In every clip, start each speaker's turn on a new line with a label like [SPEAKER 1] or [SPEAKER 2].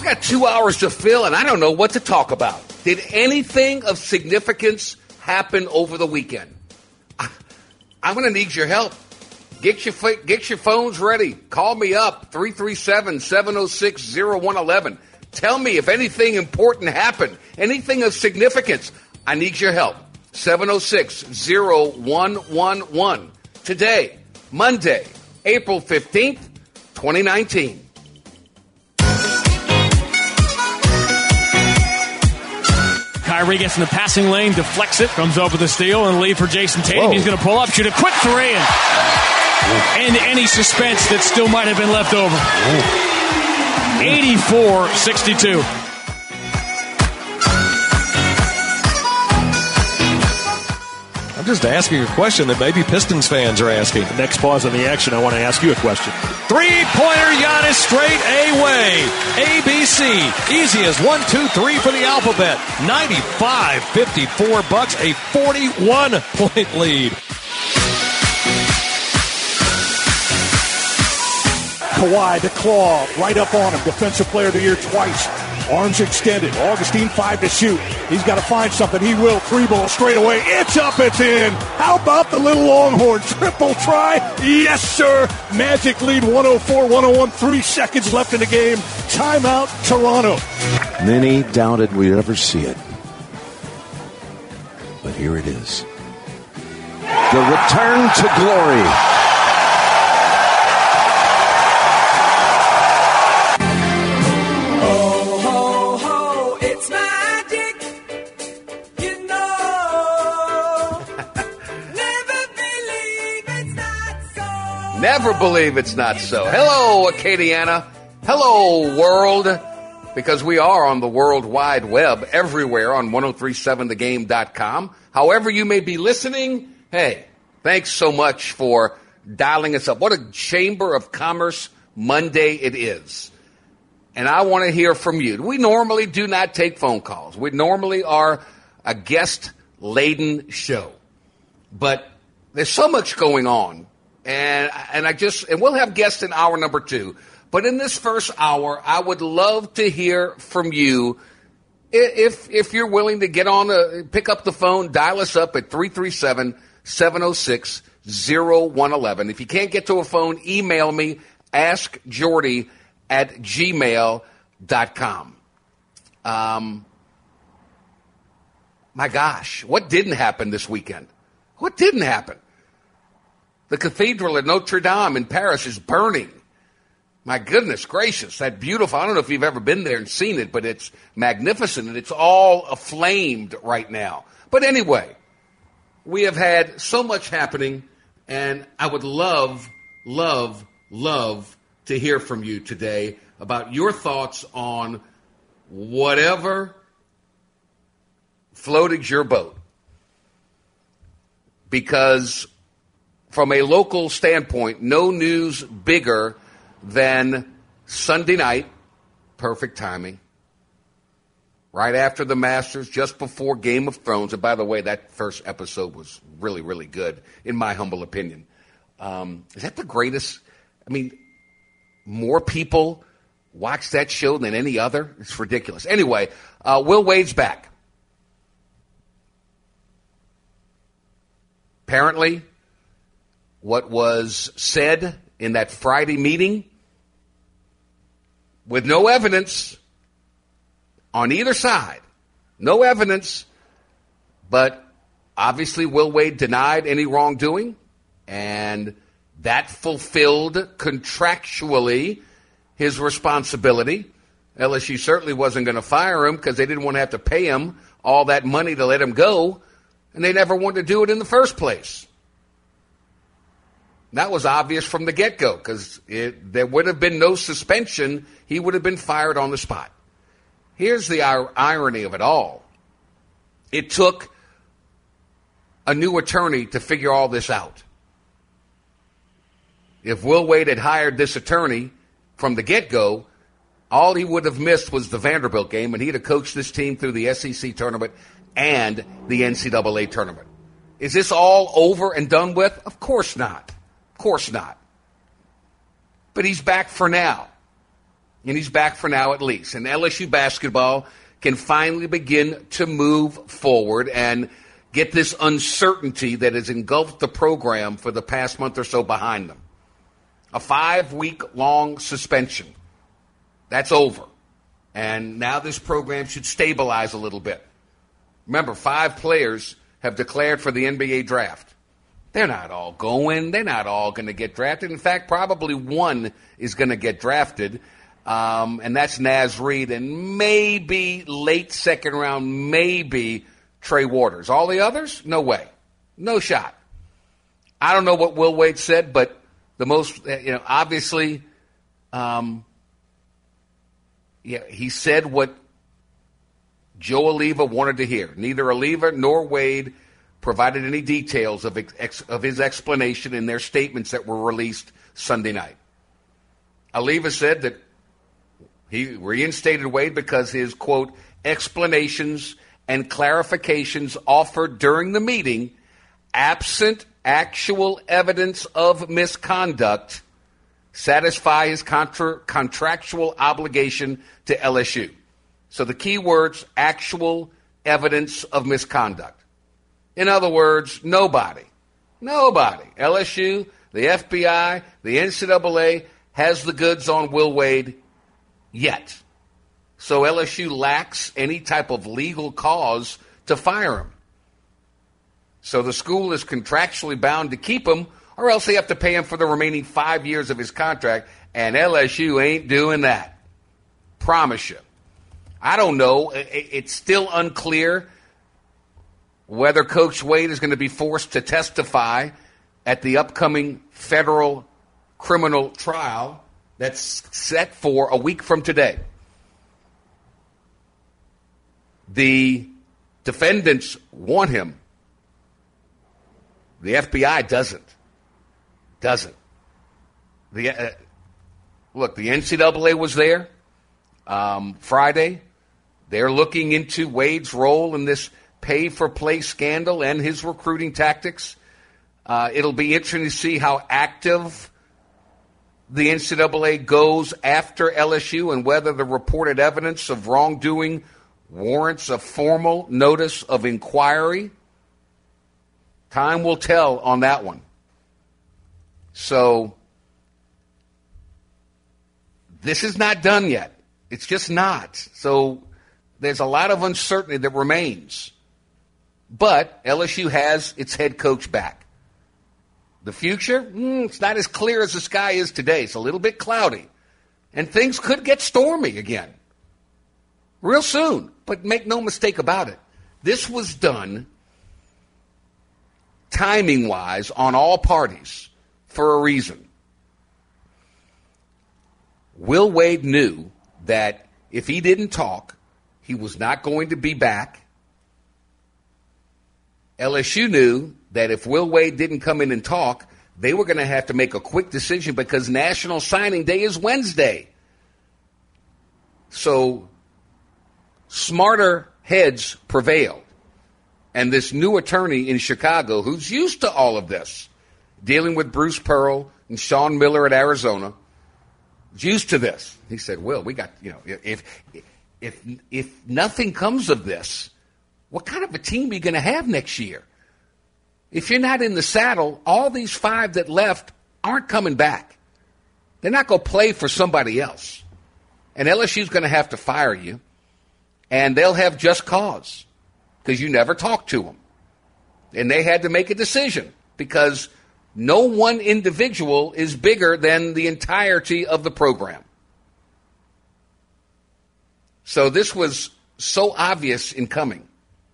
[SPEAKER 1] got 2 hours to fill, and I don't know what to talk about. Did anything of significance happen over the weekend? I'm going to need your help. Get your phones ready. Call me up, 337-706-0111. Tell me if anything important happened, anything of significance. I need your help. 706-0111. Today, Monday, April 15th, 2019.
[SPEAKER 2] Kyrie gets in the passing lane, deflects it, comes over the steal, and lead for Jason Tatum. Whoa. He's going to pull up, shoot a quick three, and end any suspense that still might have been left over. 84-62.
[SPEAKER 3] I'm just asking a question that maybe Pistons fans are asking.
[SPEAKER 4] Next pause in the action, I want to ask you a question.
[SPEAKER 3] Three-pointer Giannis straight away. ABC. Easy as 1, 2, 3 for the alphabet. 95-54 Bucks, a 41-point lead.
[SPEAKER 4] Kawhi, the claw, right up on him. Defensive player of the year twice. Arms extended. Augustine 5 to shoot. He's got to find something. He will. 3-ball straight away. It's up. It's in. How about the little Longhorn? Triple try. Yes, sir. Magic lead 104-101. 3 seconds left in the game. Timeout, Toronto.
[SPEAKER 5] Many doubted we'd ever see it. But here it is. The return to glory.
[SPEAKER 1] Never believe it's not so. Hello, Acadiana. Hello, world. Because we are on the World Wide Web everywhere on 1037thegame.com. However you may be listening, hey, thanks so much for dialing us up. What a Chamber of Commerce Monday it is. And I want to hear from you. We normally do not take phone calls. We normally are a guest-laden show. But there's so much going on. And we'll have guests in hour number 2. But in this first hour, I would love to hear from you. If you're willing to get on, pick up the phone, dial us up at 337-706-0111. If you can't get to a phone, email me, askjordy@gmail.com. My gosh, what didn't happen this weekend? What didn't happen? The cathedral at Notre Dame in Paris is burning. My goodness gracious, that beautiful. I don't know if you've ever been there and seen it, but it's magnificent, and it's all aflamed right now. But anyway, we have had so much happening, and I would love to hear from you today about your thoughts on whatever floated your boat. Because from a local standpoint, no news bigger than Sunday night, perfect timing, right after the Masters, just before Game of Thrones. And by the way, that first episode was really, really good, in my humble opinion. Is that the greatest? I mean, more people watch that show than any other? It's ridiculous. Anyway, Will Wade's back. Apparently, what was said in that Friday meeting, with no evidence on either side, no evidence, but obviously Will Wade denied any wrongdoing, and that fulfilled contractually his responsibility. LSU certainly wasn't going to fire him because they didn't want to have to pay him all that money to let him go, and they never wanted to do it in the first place. That was obvious from the get-go because there would have been no suspension. He would have been fired on the spot. Here's the irony of it all. It took a new attorney to figure all this out. If Will Wade had hired this attorney from the get-go, all he would have missed was the Vanderbilt game, and he'd have coached this team through the SEC tournament and the NCAA tournament. Is this all over and done with? Of course not. Of course not. But he's back for now. And he's back for now at least. And LSU basketball can finally begin to move forward and get this uncertainty that has engulfed the program for the past month or so behind them. A 5-week-long suspension. That's over. And now this program should stabilize a little bit. Remember, 5 players have declared for the NBA draft. They're not all going. They're not all going to get drafted. In fact, probably one is going to get drafted, and that's Naz Reid, and maybe late second round, maybe Trey Waters. All the others, no way. No shot. I don't know what Will Wade said, but the most, obviously, he said what Joe Alleva wanted to hear. Neither Alleva nor Wade provided any details of his explanation in their statements that were released Sunday night. Alleva said that he reinstated Wade because his, quote, explanations and clarifications offered during the meeting, absent actual evidence of misconduct, satisfy his contractual obligation to LSU. So the key words, actual evidence of misconduct. In other words, nobody, LSU, the FBI, the NCAA has the goods on Will Wade yet. So LSU lacks any type of legal cause to fire him. So the school is contractually bound to keep him, or else they have to pay him for the remaining 5 years of his contract, and LSU ain't doing that. Promise you. I don't know. It's still unclear whether Coach Wade is going to be forced to testify at the upcoming federal criminal trial that's set for a week from today. The defendants want him. The FBI doesn't. Look, the NCAA was there Friday. They're looking into Wade's role in this pay-for-play scandal and his recruiting tactics. It'll be interesting to see how active the NCAA goes after LSU and whether the reported evidence of wrongdoing warrants a formal notice of inquiry. Time will tell on that one. So, this is not done yet. It's just not. So, there's a lot of uncertainty that remains. But LSU has its head coach back. The future, it's not as clear as the sky is today. It's a little bit cloudy. And things could get stormy again. Real soon. But make no mistake about it. This was done timing-wise on all parties for a reason. Will Wade knew that if he didn't talk, he was not going to be back. LSU knew that if Will Wade didn't come in and talk, they were going to have to make a quick decision because National Signing Day is Wednesday. So smarter heads prevailed. And this new attorney in Chicago, who's used to all of this, dealing with Bruce Pearl and Sean Miller at Arizona, is used to this. He said, Will, we got, if nothing comes of this, what kind of a team are you going to have next year? If you're not in the saddle, all these 5 that left aren't coming back. They're not going to play for somebody else. And LSU's going to have to fire you, and they'll have just cause because you never talked to them. And they had to make a decision because no one individual is bigger than the entirety of the program. So this was so obvious in coming.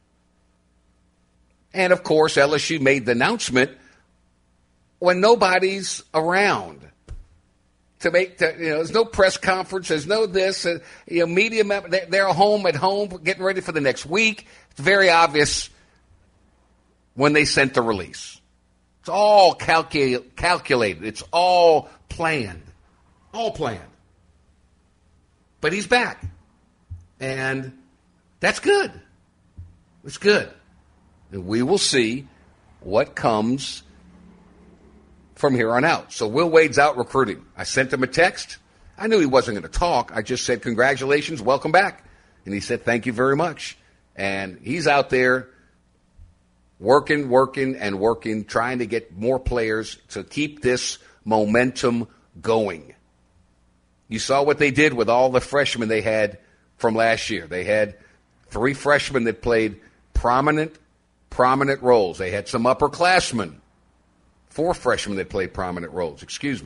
[SPEAKER 1] And, of course, LSU made the announcement when nobody's around to make there's no press conference, there's no this, media, they're at home, getting ready for the next week. It's very obvious when they sent the release. It's all calculated. It's all planned. All planned. But he's back. And that's good. It's good. And we will see what comes from here on out. So Will Wade's out recruiting. I sent him a text. I knew he wasn't going to talk. I just said, congratulations, welcome back. And he said, thank you very much. And he's out there working, trying to get more players to keep this momentum going. You saw what they did with all the freshmen they had from last year. They had 3 freshmen that played prominent roles. They had some upperclassmen, 4 freshmen that played prominent roles,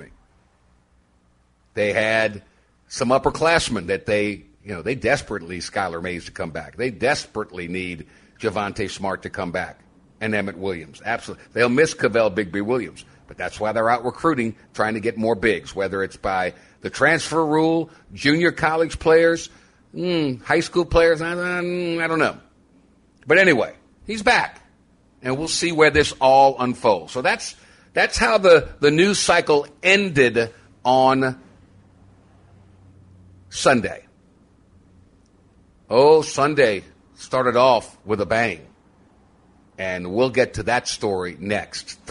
[SPEAKER 1] They had some upperclassmen that they desperately need Skylar Mays to come back. They desperately need Javonte Smart to come back and Emmett Williams. Absolutely. They'll miss Cavell Bigby Williams, but that's why they're out recruiting, trying to get more bigs, whether it's by the transfer rule, junior college players, high school players, I don't know. But anyway, he's back, and we'll see where this all unfolds. So that's how the news cycle ended on Sunday. Oh, Sunday started off with a bang, and we'll get to that story next.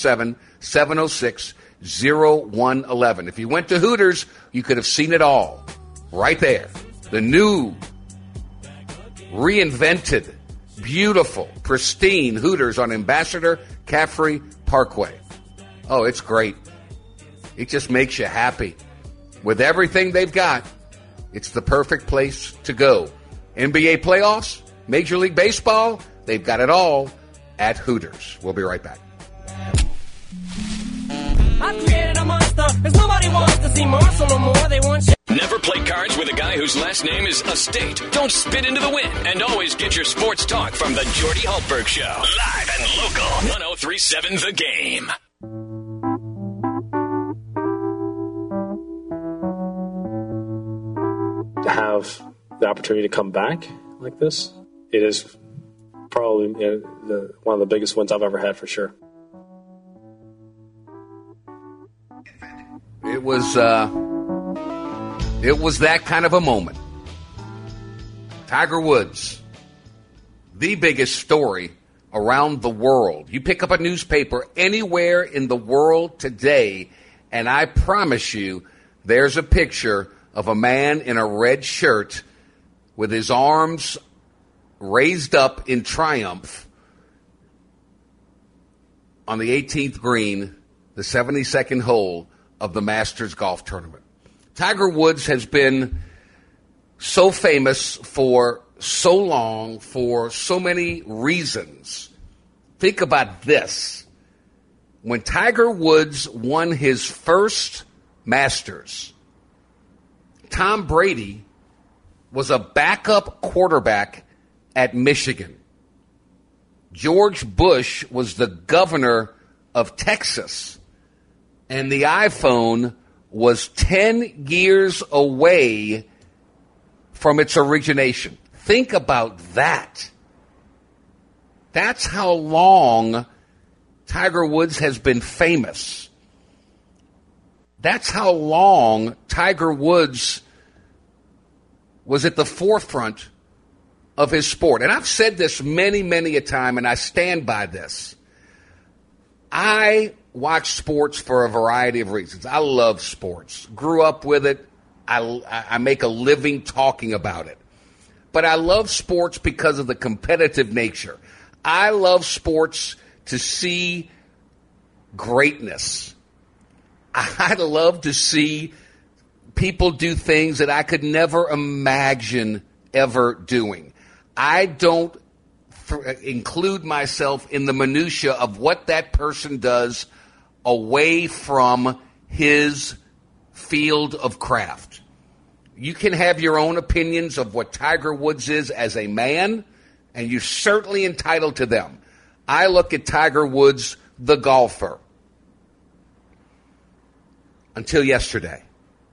[SPEAKER 1] 337-706-0111. If you went to Hooters, you could have seen it all right there. The new, reinvented, beautiful, pristine Hooters on Ambassador Caffrey Parkway. Oh, it's great. It just makes you happy. With everything they've got, it's the perfect place to go. NBA playoffs, Major League Baseball, they've got it all at Hooters. We'll be right back.
[SPEAKER 6] I created a monster, 'cause nobody wants to see Marshall no more. They want shit.
[SPEAKER 7] Never play cards with a guy whose last name is Estate. Don't spit into the wind. And always get your sports talk from the Jordy Hultberg Show. Live and local. 1037 The Game.
[SPEAKER 8] To have the opportunity to come back like this, it is probably one of the biggest wins I've ever had for sure.
[SPEAKER 1] It was that kind of a moment. Tiger Woods, the biggest story around the world. You pick up a newspaper anywhere in the world today, and I promise you there's a picture of a man in a red shirt with his arms raised up in triumph on the 18th green, the 72nd hole of the Masters golf tournament. Tiger Woods has been so famous for so long, for so many reasons. Think about this. When Tiger Woods won his first Masters, Tom Brady was a backup quarterback at Michigan. George Bush was the governor of Texas. And the iPhone was 10 years away from its origination. Think about that. That's how long Tiger Woods has been famous. That's how long Tiger Woods was at the forefront of his sport. And I've said this many, many a time, and I stand by this. I watch sports for a variety of reasons. I love sports. Grew up with it. I make a living talking about it. But I love sports because of the competitive nature. I love sports to see greatness. I love to see people do things that I could never imagine ever doing. I don't include myself in the minutia of what that person does away from his field of craft. You can have your own opinions of what Tiger Woods is as a man, and you're certainly entitled to them. I look at Tiger Woods, the golfer, until yesterday.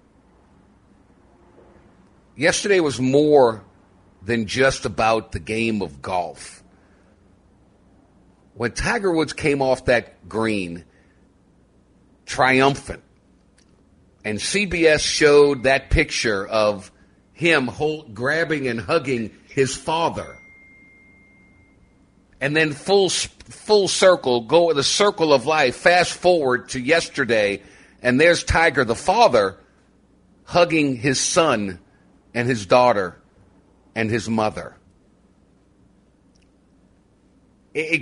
[SPEAKER 1] Yesterday was more than just about the game of golf. When Tiger Woods came off that green, triumphant, and CBS showed that picture of him grabbing and hugging his father, and then full circle, go the circle of life, fast forward to yesterday, and there's Tiger, the father, hugging his son and his daughter and his mother. It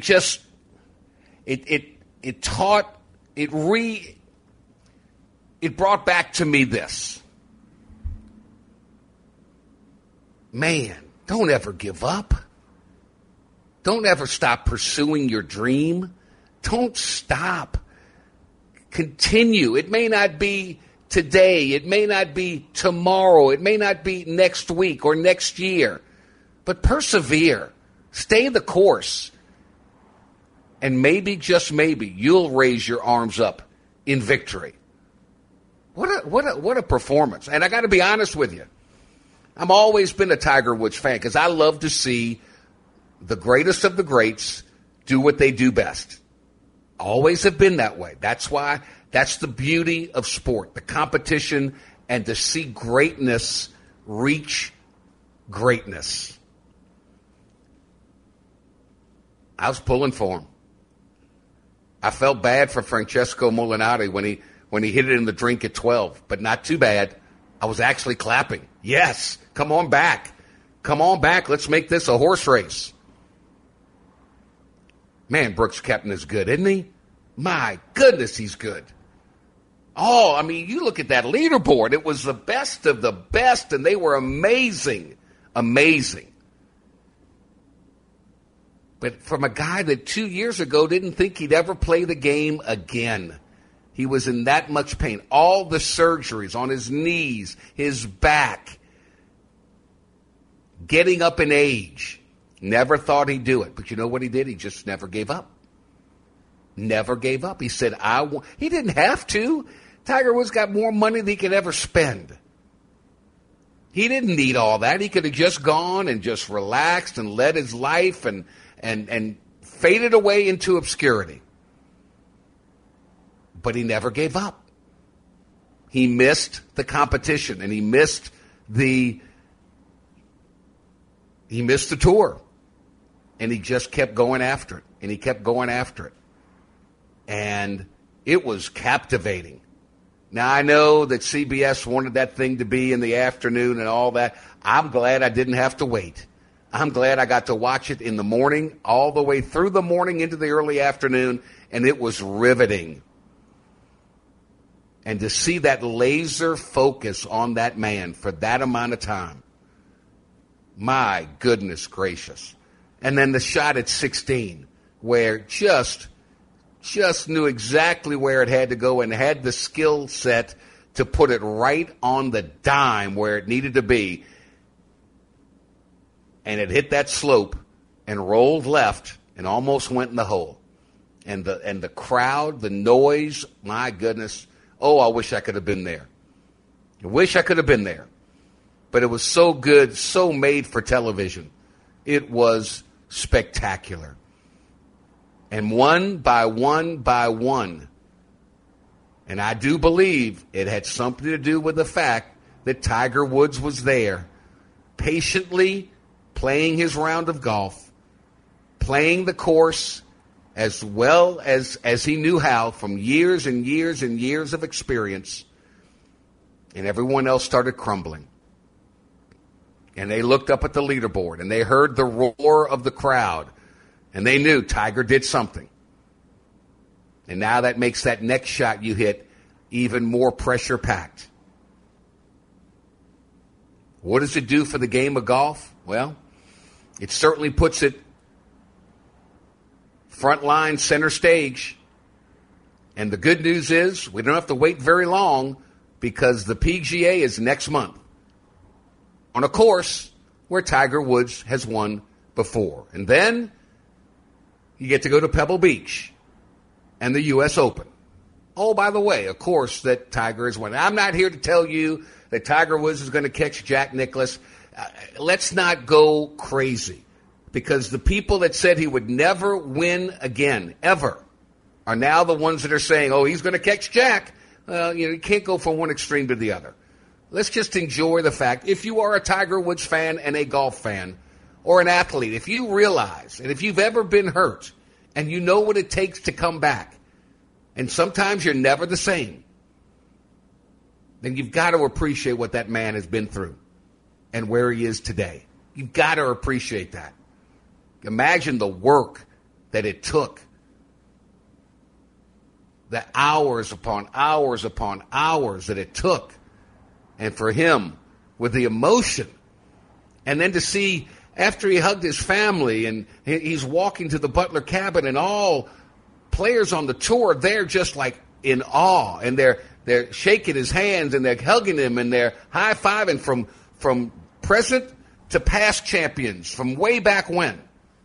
[SPEAKER 1] brought back to me this. Man, don't ever give up. Don't ever stop pursuing your dream. Don't stop. Continue. It may not be today. It may not be tomorrow. It may not be next week or next year. But persevere. Stay the course. And maybe, just maybe, you'll raise your arms up in victory. What a performance. And I got to be honest with you. I've always been a Tiger Woods fan because I love to see the greatest of the greats do what they do best. Always have been that way. That's why, that's the beauty of sport, the competition, and to see greatness reach greatness. I was pulling for him. I felt bad for Francesco Molinari when he hit it in the drink at 12, but not too bad. I was actually clapping. Yes, come on back. Come on back. Let's make this a horse race. Man, Brooks Koepka is good, isn't he? My goodness, he's good. Oh, I mean, you look at that leaderboard. It was the best of the best, and they were amazing. Amazing. But from a guy that 2 years ago didn't think he'd ever play the game again. He was in that much pain. All the surgeries on his knees, his back, getting up in age. Never thought he'd do it. But you know what he did? He just never gave up. Never gave up. He said, he didn't have to. Tiger Woods got more money than he could ever spend. He didn't need all that. He could have just gone and just relaxed and led his life and faded away into obscurity. But he never gave up. He missed the competition, and he missed the tour. And he just kept going after it, and he kept going after it. And it was captivating. Now, I know that CBS wanted that thing to be in the afternoon and all that. I'm glad I didn't have to wait. I'm glad I got to watch it in the morning, all the way through the morning into the early afternoon, and it was riveting. And to see that laser focus on that man for that amount of time, my goodness gracious. And then the shot at 16, where just knew exactly where it had to go and had the skill set to put it right on the dime where it needed to be. And it hit that slope and rolled left and almost went in the hole. And the crowd, the noise, my goodness. Oh, I wish I could have been there. I wish I could have been there. But it was so good, so made for television. It was spectacular. And one by one, and I do believe it had something to do with the fact that Tiger Woods was there, patiently playing his round of golf, playing the course as well as he knew how from years and years and years of experience, and everyone else started crumbling. And they looked up at the leaderboard, and they heard the roar of the crowd, and they knew Tiger did something. And now that makes that next shot you hit even more pressure-packed. What does it do for the game of golf? Well, it certainly puts it front line, center stage. And the good news is we don't have to wait very long because the PGA is next month on a course where Tiger Woods has won before. And then you get to go to Pebble Beach and the U.S. Open. Oh, by the way, a course that Tiger has won. I'm not here to tell you that Tiger Woods is going to catch Jack Nicklaus. Let's not go crazy, because the people that said he would never win again, ever, are now the ones that are saying, oh, he's going to catch Jack. You can't go from one extreme to the other. Let's just enjoy the fact, if you are a Tiger Woods fan and a golf fan or an athlete, if you realize, and if you've ever been hurt and you know what it takes to come back, and sometimes you're never the same, then you've got to appreciate what that man has been through and where he is today. You've got to appreciate that. Imagine the work that it took, the hours upon hours upon hours that it took, and for him with the emotion. And then to see after he hugged his family and he's walking to the Butler cabin and all players on the tour, they're just like in awe, and they're shaking his hands and they're hugging him and they're high-fiving from present to past champions from way back when.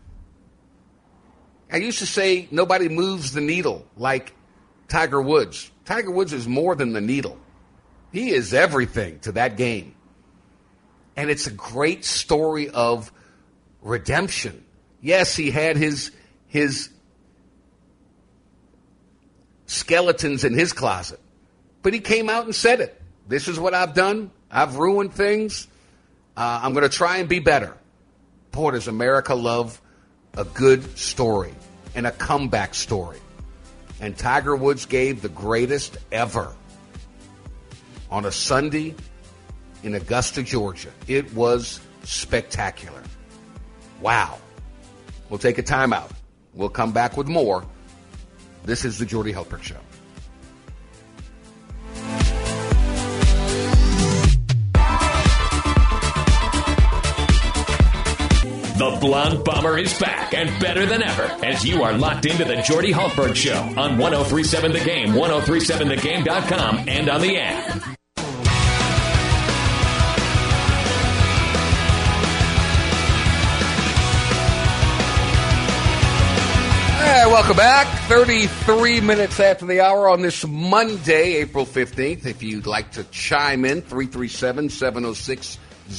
[SPEAKER 1] I used to say nobody moves the needle like Tiger Woods. Tiger Woods is more than the needle. He is everything to that game. And it's a great story of redemption. Yes, he had his skeletons in his closet, but he came out and said it. This is what I've done. I've ruined things. I'm going to try and be better. Boy, does America love a good story and a comeback story. And Tiger Woods gave the greatest ever on a Sunday in Augusta, Georgia. It was spectacular. Wow. We'll take a timeout. We'll come back with more. This is the Jordy Hultberg Show.
[SPEAKER 7] The Blonde Bomber is back and better than ever as you are locked into the Jordy Hultberg Show on 103.7 The Game, 103.7thegame.com, and on the app.
[SPEAKER 1] Hey, welcome back. 33 minutes after the hour on this Monday, April 15th. If you'd like to chime in, 337-706-0111,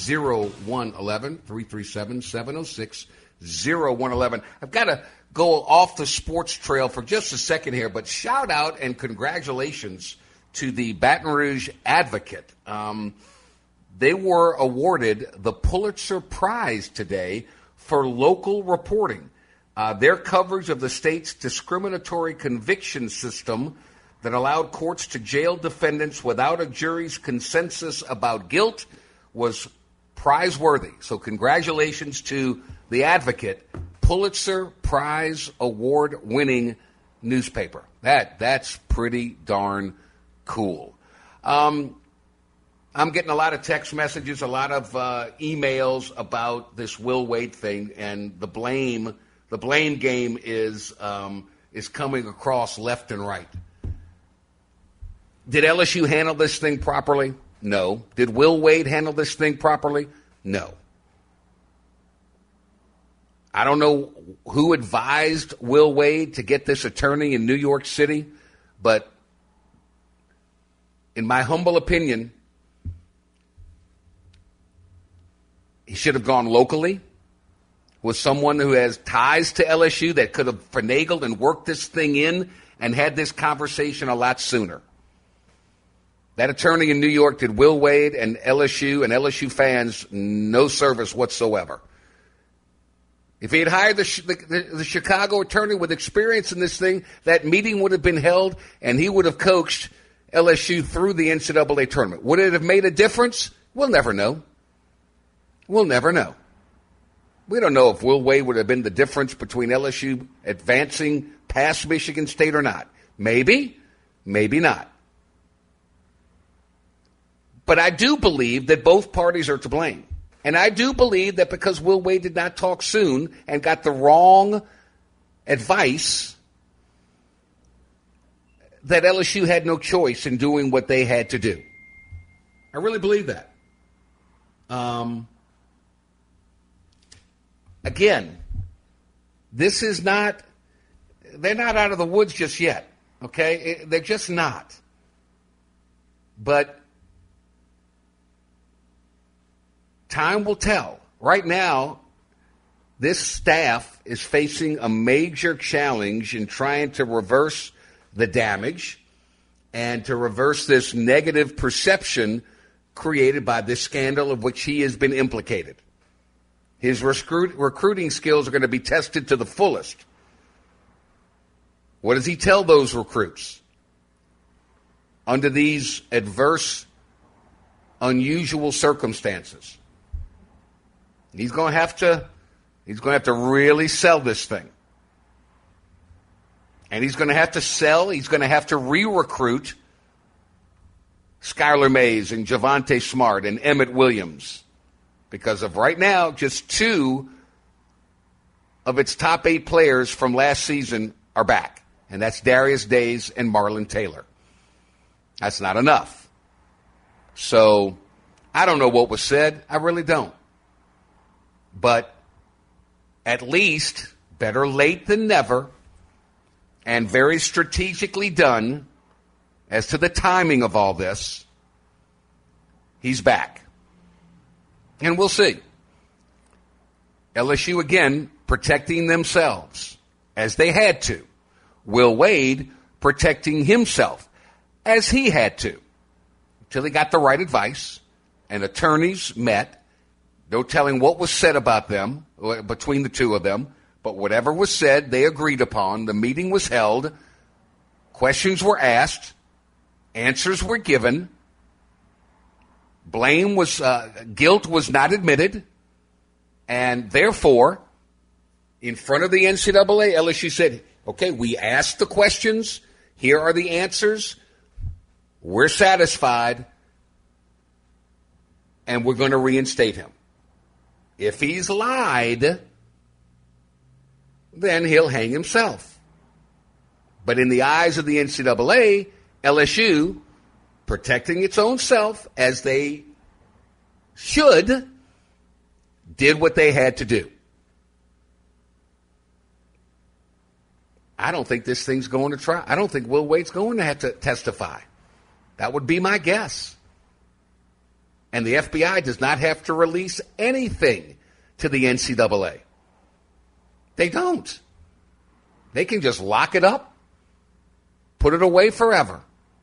[SPEAKER 1] 337-706-0111. I've got to go off the sports trail for just a second here, but shout out and congratulations to the Baton Rouge Advocate. They were awarded the Pulitzer Prize today for local reporting. Their coverage of the state's discriminatory conviction system that allowed courts to jail defendants without a jury's consensus about guilt was prize-worthy. So congratulations to the Advocate, Pulitzer Prize award-winning newspaper. That's pretty darn cool. I'm getting a lot of text messages, a lot of emails about this Will Wade thing, and the blame game is coming across left and right. Did LSU handle this thing properly? No. Did Will Wade handle this thing properly? No. I don't know who advised Will Wade to get this attorney in New York City, but in my humble opinion, he should have gone locally with someone who has ties to LSU that could have finagled and worked this thing in and had this conversation a lot sooner. That attorney in New York did Will Wade and LSU fans no service whatsoever. If he had hired the Chicago attorney with experience in this thing, that meeting would have been held and he would have coached LSU through the NCAA tournament. Would it have made a difference? We'll never know. We'll never know. We don't know if Will Wade would have been the difference between LSU advancing past Michigan State or not. Maybe, maybe not. But I do believe that both parties are to blame. And I do believe that because Will Wade did not talk soon and got the wrong advice, that LSU had no choice in doing what they had to do. I really believe that. Again, this is not, they're not out of the woods just yet, okay? They're just not. But time will tell. Right now, this staff is facing a major challenge in trying to reverse the damage and to reverse this negative perception created by this scandal of which he has been implicated. His recruiting skills are going to be tested to the fullest. What does he tell those recruits? Under these adverse unusual circumstances. He's going to have to really sell this thing. And he's going to have to re-recruit Skylar Mays and Javonte Smart and Emmett Williams. Because of right now, just 2 of its top 8 players from last season are back. And that's Darius Days and Marlon Taylor. That's not enough. So I don't know what was said. I really don't. But at least better late than never, and very strategically done as to the timing of all this. He's back. And we'll see. LSU, again, protecting themselves, as they had to. Will Wade protecting himself, as he had to, until he got the right advice, and attorneys met. No telling what was said about them, between the two of them, but whatever was said, they agreed upon. The meeting was held. Questions were asked. Answers were given. Guilt was not admitted. And therefore, in front of the NCAA, LSU said, okay, we asked the questions. Here are the answers. We're satisfied. And we're going to reinstate him. If he's lied, then he'll hang himself. But in the eyes of the NCAA, LSU, protecting its own self, as they should, did what they had to do. I don't think this thing's going to try. I don't think Will Wade's going to have to testify. That would be my guess. And the FBI does not have to release anything to the NCAA. They don't. They can just lock it up, put it away forever.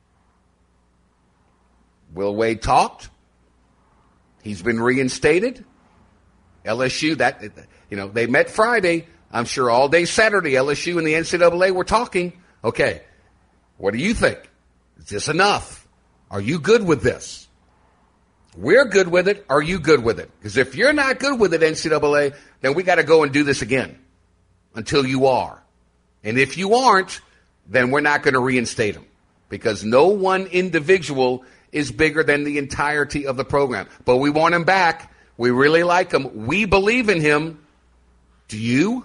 [SPEAKER 1] Will Wade talked. He's been reinstated. LSU, they met Friday. I'm sure all day Saturday, LSU and the NCAA were talking. Okay, what do you think? Is this enough? Are you good with this? We're good with it. Are you good with it? Because if you're not good with it, NCAA, then we got to go and do this again until you are. And if you aren't, then we're not going to reinstate them, because no one individual is bigger than the entirety of the program. But we want him back. We really like him. We believe in him. Do you?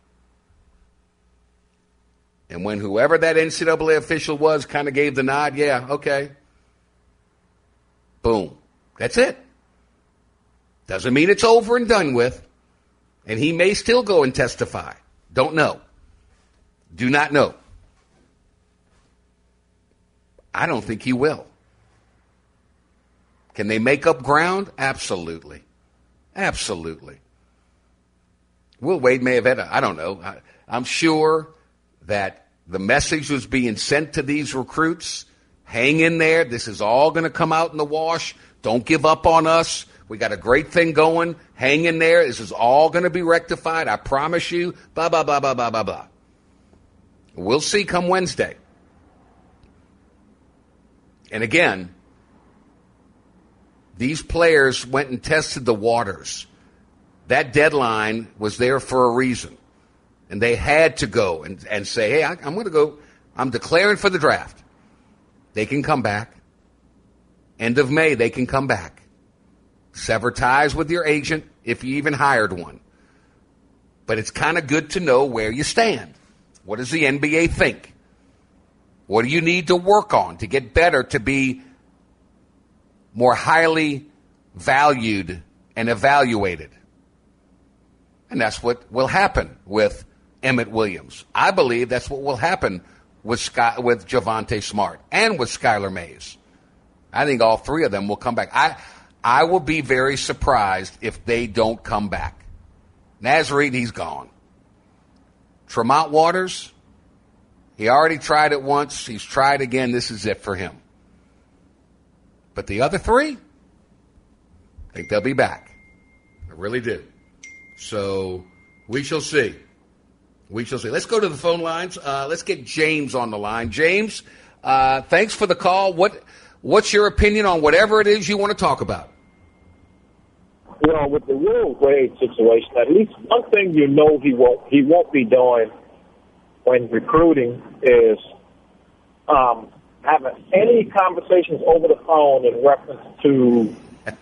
[SPEAKER 1] And when whoever that NCAA official was kind of gave the nod, yeah, okay. Boom. That's it. Doesn't mean it's over and done with. And he may still go and testify. Don't know. Do not know. I don't think he will. Can they make up ground? Absolutely. Absolutely. Will Wade may have had I don't know. I'm sure that the message was being sent to these recruits. Hang in there. This is all going to come out in the wash. Don't give up on us. We got a great thing going. Hang in there. This is all going to be rectified. I promise you. Blah, blah, blah, blah, blah, blah, blah. We'll see come Wednesday. And again, these players went and tested the waters. That deadline was there for a reason. And they had to go and say, hey, I'm going to go. I'm declaring for the draft. They can come back. End of May, they can come back. Sever ties with your agent if you even hired one. But it's kind of good to know where you stand. What does the NBA think? What do you need to work on to get better, to be more highly valued and evaluated? And that's what will happen with Emmett Williams. I believe that's what will happen with Javonte Smart and with Skylar Mays. I think all three of them will come back. I will be very surprised if they don't come back. Nazarene, he's gone. Tremont Waters, he already tried it once. He's tried again. This is it for him. But the other three, I think they'll be back. I really do. So we shall see. We shall see. Let's go to the phone lines. Let's get James on the line. James, thanks for the call. What's your opinion on whatever it is you want to talk about?
[SPEAKER 9] With the Will Wade situation, at least one thing he won't be doing when recruiting is having any conversations over the phone in reference to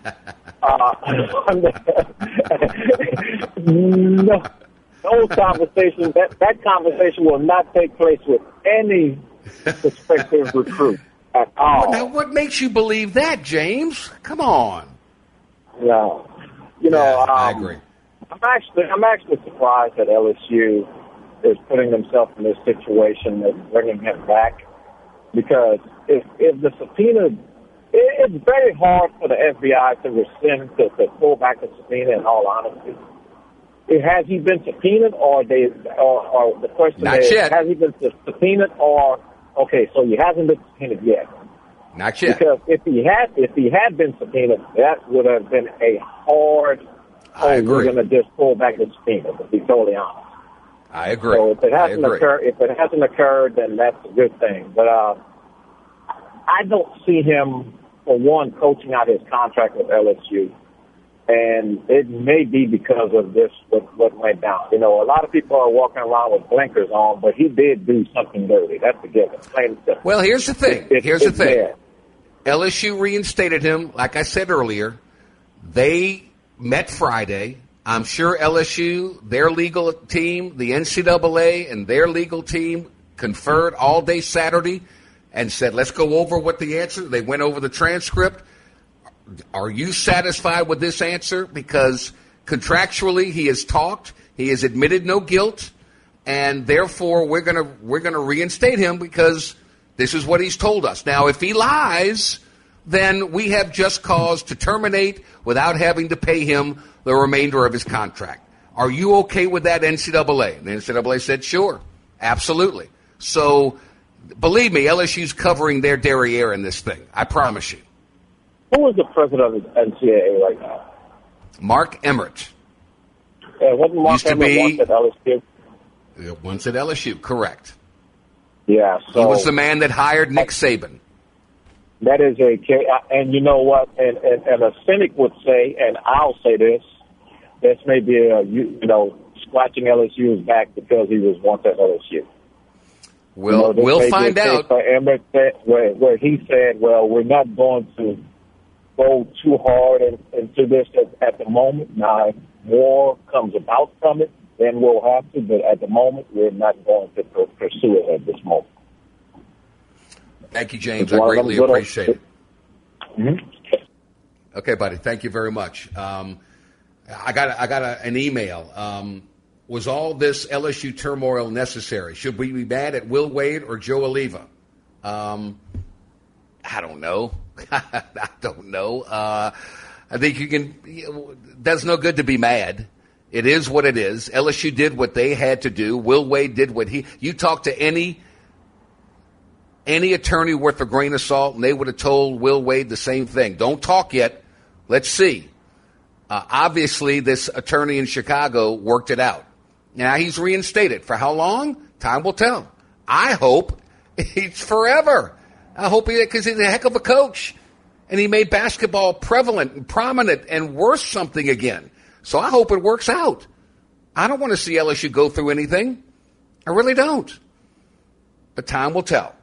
[SPEAKER 9] no conversation. That conversation will not take place with any prospective recruit at all.
[SPEAKER 1] Now, what makes you believe that, James? Come on.
[SPEAKER 9] No.
[SPEAKER 1] I agree.
[SPEAKER 9] I'm actually surprised that LSU is putting themselves in this situation and bringing him back, because if the subpoena, it's very hard for the FBI to rescind, to pull back the subpoena. In all honesty, has he been subpoenaed, or the question
[SPEAKER 1] Not
[SPEAKER 9] is,
[SPEAKER 1] yet.
[SPEAKER 9] has he been subpoenaed, or okay, so he hasn't been subpoenaed yet.
[SPEAKER 1] Not yet.
[SPEAKER 9] Because if he had been subpoenaed, that would have been a hard.
[SPEAKER 1] I agree.
[SPEAKER 9] We're going to just pull back the subpoena, to be totally honest.
[SPEAKER 1] I agree.
[SPEAKER 9] So if it hasn't occurred, then that's a good thing. But I don't see him, for one, coaching out his contract with LSU, and it may be because of this what went down. A lot of people are walking around with blinkers on, but he did do something dirty. That's a given.
[SPEAKER 1] Well, here's the thing. Here's the thing.
[SPEAKER 9] There.
[SPEAKER 1] LSU reinstated him. Like I said earlier, they met Friday. I'm sure LSU, their legal team, the NCAA, and their legal team conferred all day Saturday and said, let's go over what the answer. They went over the transcript. Are you satisfied with this answer? Because contractually he has talked. He has admitted no guilt. And therefore we're gonna reinstate him because this is what he's told us. Now, if he lies, then we have just cause to terminate without having to pay him the remainder of his contract. Are you okay with that, NCAA? And the NCAA said, sure, absolutely. So, believe me, LSU's covering their derriere in this thing. I promise you.
[SPEAKER 9] Who is the president of the NCAA right now?
[SPEAKER 1] Mark Emmert.
[SPEAKER 9] Wasn't Mark
[SPEAKER 1] Used to
[SPEAKER 9] Emmert
[SPEAKER 1] be
[SPEAKER 9] once at LSU?
[SPEAKER 1] Once at LSU, correct.
[SPEAKER 9] Yeah. So
[SPEAKER 1] he was the man that hired Nick Saban.
[SPEAKER 9] That is and you know what? And a cynic would say, and I'll say this may be scratching LSU's back because he was once at LSU.
[SPEAKER 1] We'll find out.
[SPEAKER 9] Emmert said, where he said, well, we're not going to go too hard into this at the moment. Now, if more comes about from it, then we'll have to. But at the moment, we're not going to pursue it at this moment.
[SPEAKER 1] Thank you, James. I greatly appreciate it. Mm-hmm. Okay, buddy. Thank you very much. I got an email. Was all this LSU turmoil necessary? Should we be mad at Will Wade or Joe Alleva? I don't know. I don't know. I think that's no good to be mad. It is what it is. LSU did what they had to do. Will Wade did what you talk to any attorney worth a grain of salt, and they would have told Will Wade the same thing. Don't talk yet. Let's see. Obviously, this attorney in Chicago worked it out. Now he's reinstated. For how long? Time will tell. I hope it's forever. I hope because he's a heck of a coach, and he made basketball prevalent and prominent and worth something again. So I hope it works out. I don't want to see LSU go through anything. I really don't. But time will tell.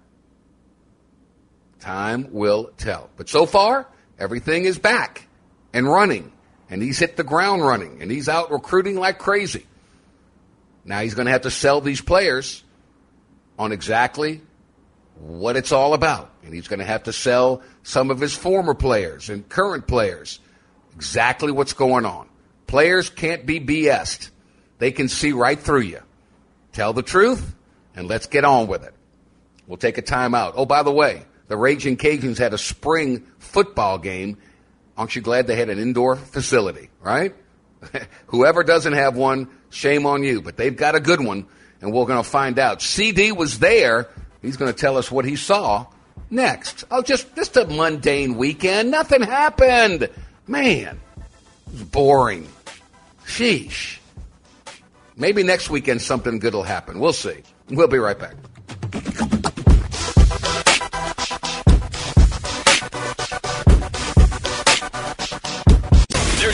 [SPEAKER 1] Time will tell. But so far, everything is back and running. And he's hit the ground running. And he's out recruiting like crazy. Now he's going to have to sell these players on exactly what it's all about. And he's going to have to sell some of his former players and current players exactly what's going on. Players can't be BS'd. They can see right through you. Tell the truth, and let's get on with it. We'll take a timeout. Oh, by the way, the Raging Cajuns had a spring football game. Aren't you glad they had an indoor facility, right? Whoever doesn't have one, shame on you. But they've got a good one, and we're going to find out. CD was there. He's going to tell us what he saw next. Oh, just a mundane weekend. Nothing happened. Man, it was boring. Sheesh. Maybe next weekend something good will happen. We'll see. We'll be right back.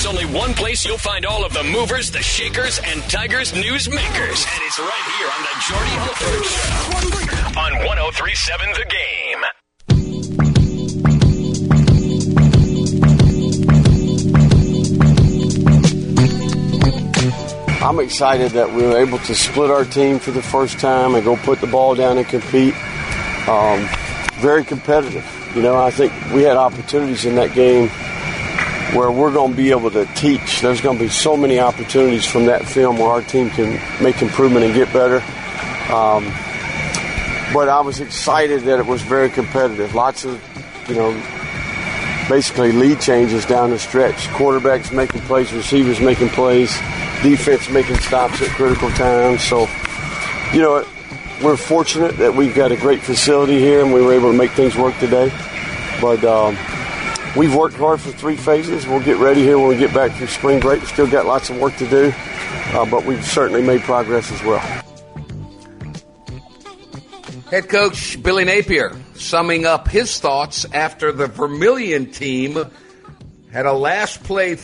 [SPEAKER 7] There's only one place you'll find all of the movers, the shakers, and Tigers news makers. And it's right here on the Jordy Hultberg Show on 103.7 The Game.
[SPEAKER 10] I'm excited that we were able to split our team for the first time and go put the ball down and compete. Very competitive. You know, I think we had opportunities in that game where we're going to be able to teach. There's going to be so many opportunities from that film where our team can make improvement and get better. But I was excited that it was very competitive. Lots of, basically lead changes down the stretch. Quarterbacks making plays, receivers making plays, defense making stops at critical times. So, we're fortunate that we've got a great facility here and we were able to make things work today. But we've worked hard for 3 phases. We'll get ready here when we get back from spring break. Still got lots of work to do, but we've certainly made progress as well.
[SPEAKER 1] Head coach Billy Napier summing up his thoughts after the Vermilion team had a last play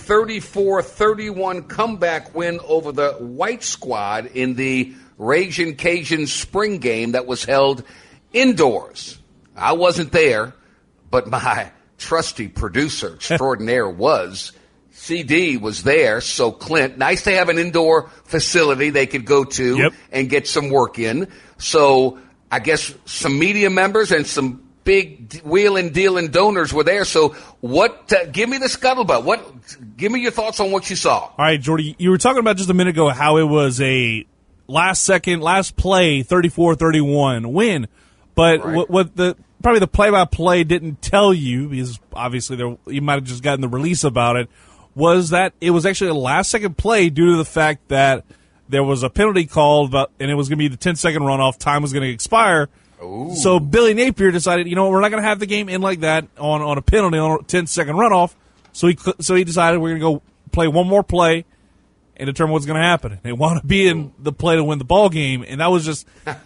[SPEAKER 1] 34-31 comeback win over the White Squad in the Ragin' Cajun spring game that was held indoors. I wasn't there, but my trusty producer extraordinaire was. CD was there, so Clint. Nice to have an indoor facility they could go to and get some work in. So I guess some media members and some big wheeling, dealing donors were there. So give me the scuttlebutt. Give me your thoughts on what you saw.
[SPEAKER 11] All right, Jordy, you were talking about just a minute ago how it was a last play, 34-31 win. But
[SPEAKER 1] right.
[SPEAKER 11] what probably the play-by-play didn't tell you, because obviously you might have just gotten the release about it, was that it was actually a last-second play due to the fact that there was a penalty called, and it was going to be the 10-second runoff. Time was going to expire.
[SPEAKER 1] Ooh.
[SPEAKER 11] So Billy Napier decided, we're not going to have the game end like that on a penalty, on a 10-second runoff. So he decided we're going to go play one more play and determine what's going to happen. And it wound up being the play to win the ball game, and that was just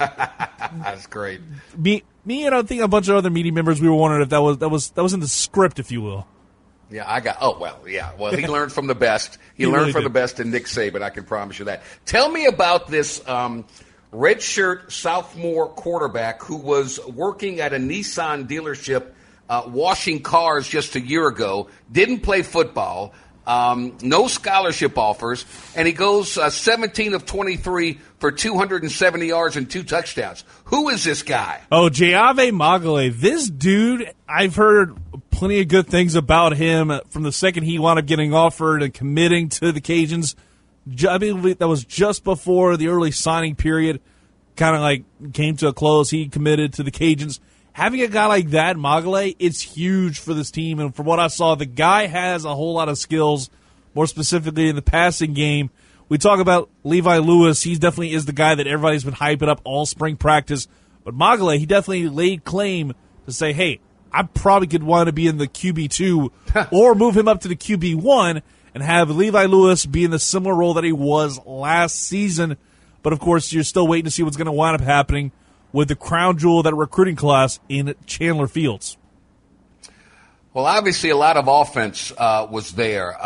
[SPEAKER 1] that's great.
[SPEAKER 11] Me, and I think a bunch of other media members, we were wondering if that was in the script, if you will.
[SPEAKER 1] Yeah, Well, he learned from the best. He learned
[SPEAKER 11] really
[SPEAKER 1] from
[SPEAKER 11] did.
[SPEAKER 1] the best in Nick Saban, I can promise you that. Tell me about this redshirt sophomore quarterback who was working at a Nissan dealership washing cars just a year ago, didn't play football, no scholarship offers, and he goes 17 of 23 for 270 yards and 2 touchdowns. Who is this guy?
[SPEAKER 11] Oh, Jayave Magale. This dude, I've heard plenty of good things about him from the second he wound up getting offered and committing to the Cajuns. I believe that was just before the early signing period kind of like came to a close. He committed to the Cajuns. Having a guy like that, Magale, it's huge for this team. And from what I saw, the guy has a whole lot of skills, more specifically in the passing game. We talk about Levi Lewis. He definitely is the guy that everybody's been hyping up all spring practice. But Magale, he definitely laid claim to say, hey, I probably could want to be in the QB2 or move him up to the QB1 and have Levi Lewis be in the similar role that he was last season. But, of course, you're still waiting to see what's going to wind up happening with the crown jewel of that recruiting class in Chandler Fields.
[SPEAKER 1] Well, obviously a lot of offense was there.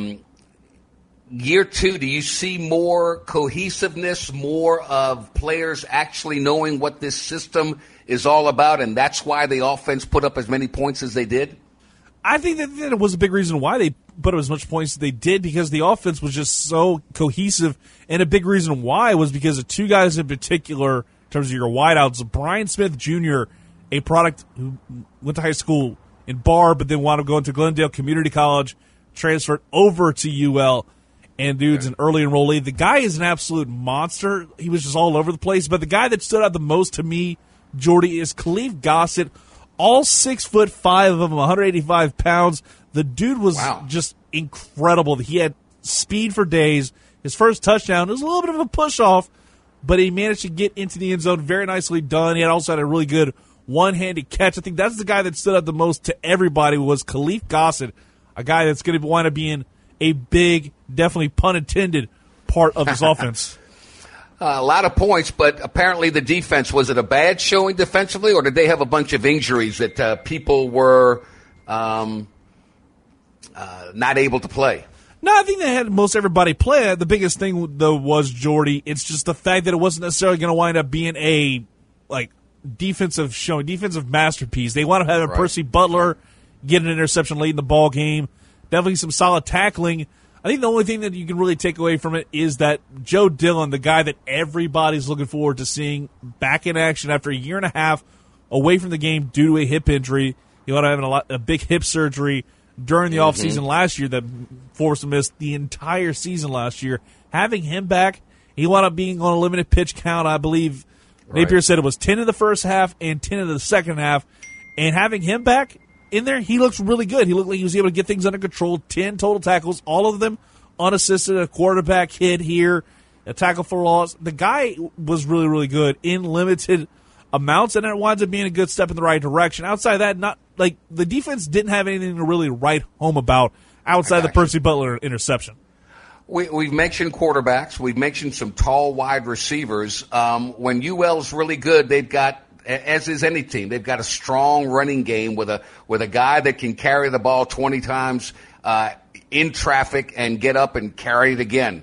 [SPEAKER 1] Year 2, do you see more cohesiveness, more of players actually knowing what this system is all about, and that's why the offense put up as many points as they did?
[SPEAKER 11] I think that it was a big reason why they put up as much points as they did, because the offense was just so cohesive, and a big reason why was because of 2 guys in particular, in terms of your wideouts. Brian Smith Jr., a product who went to high school in Barr, but then wound up going to Glendale Community College, transferred over to UL, and dude's an early enrollee. The guy is an absolute monster. He was just all over the place. But the guy that stood out the most to me, Jordy, is Khalif Gossett. All 6'5" of him, 185 pounds. The dude was just incredible. He had speed for days. His first touchdown was a little bit of a push-off, but he managed to get into the end zone. Very nicely done. He also had a really good one-handed catch. I think that's the guy that stood out the most to everybody was Khalif Gossett, a guy that's going to wind up being a big, definitely pun intended, part of this offense.
[SPEAKER 1] A lot of points, but apparently the defense, was it a bad showing defensively, or did they have a bunch of injuries that people were not able to play?
[SPEAKER 11] No, I think they had most everybody play. The biggest thing, though, was Jordy. It's just the fact that it wasn't necessarily going to wind up being a defensive masterpiece. They wound up having Percy Butler get an interception late in the ball game. Definitely some solid tackling. I think the only thing that you can really take away from it is that Joe Dillon, the guy that everybody's looking forward to seeing back in action after a year and a half away from the game due to a hip injury. He wound up having a big hip surgery during the offseason last year that forced him to miss the entire season last year. Having him back, he wound up being on a limited pitch count, I believe. Napier said it was 10 in the first half and 10 in the second half. And having him back in there, he looks really good. He looked like he was able to get things under control. 10 total tackles, all of them unassisted, a quarterback hit here, a tackle for loss. The guy was really, really good in limited amounts, and it winds up being a good step in the right direction. Outside of that, not like the defense didn't have anything to really write home about outside the Percy Butler interception.
[SPEAKER 1] We've mentioned quarterbacks. We've mentioned some tall wide receivers. When UL's really good, they've got, as is any team, they've got a strong running game with a guy that can carry the ball 20 times in traffic and get up and carry it again.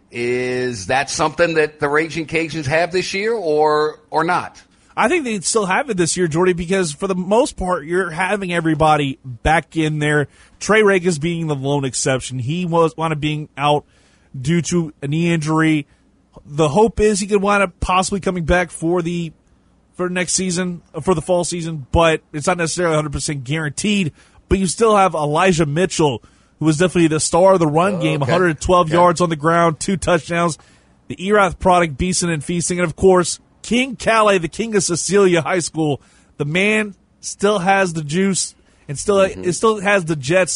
[SPEAKER 1] Is that something that the Raging Cajuns have this year or not?
[SPEAKER 11] I think they still have it this year, Jordy, because for the most part, you're having everybody back in there. Trey Regas being the lone exception. He wound up being out due to a knee injury. The hope is he could wind up possibly coming back for next season, for the fall season, but it's not necessarily 100% guaranteed. But you still have Elijah Mitchell, who was definitely the star of the run game, 112 yards on the ground, 2 touchdowns. The Erath product, Beeson and Feasting, and of course, King Calais, the king of Cecilia High School. The man still has the juice and still has the Jets,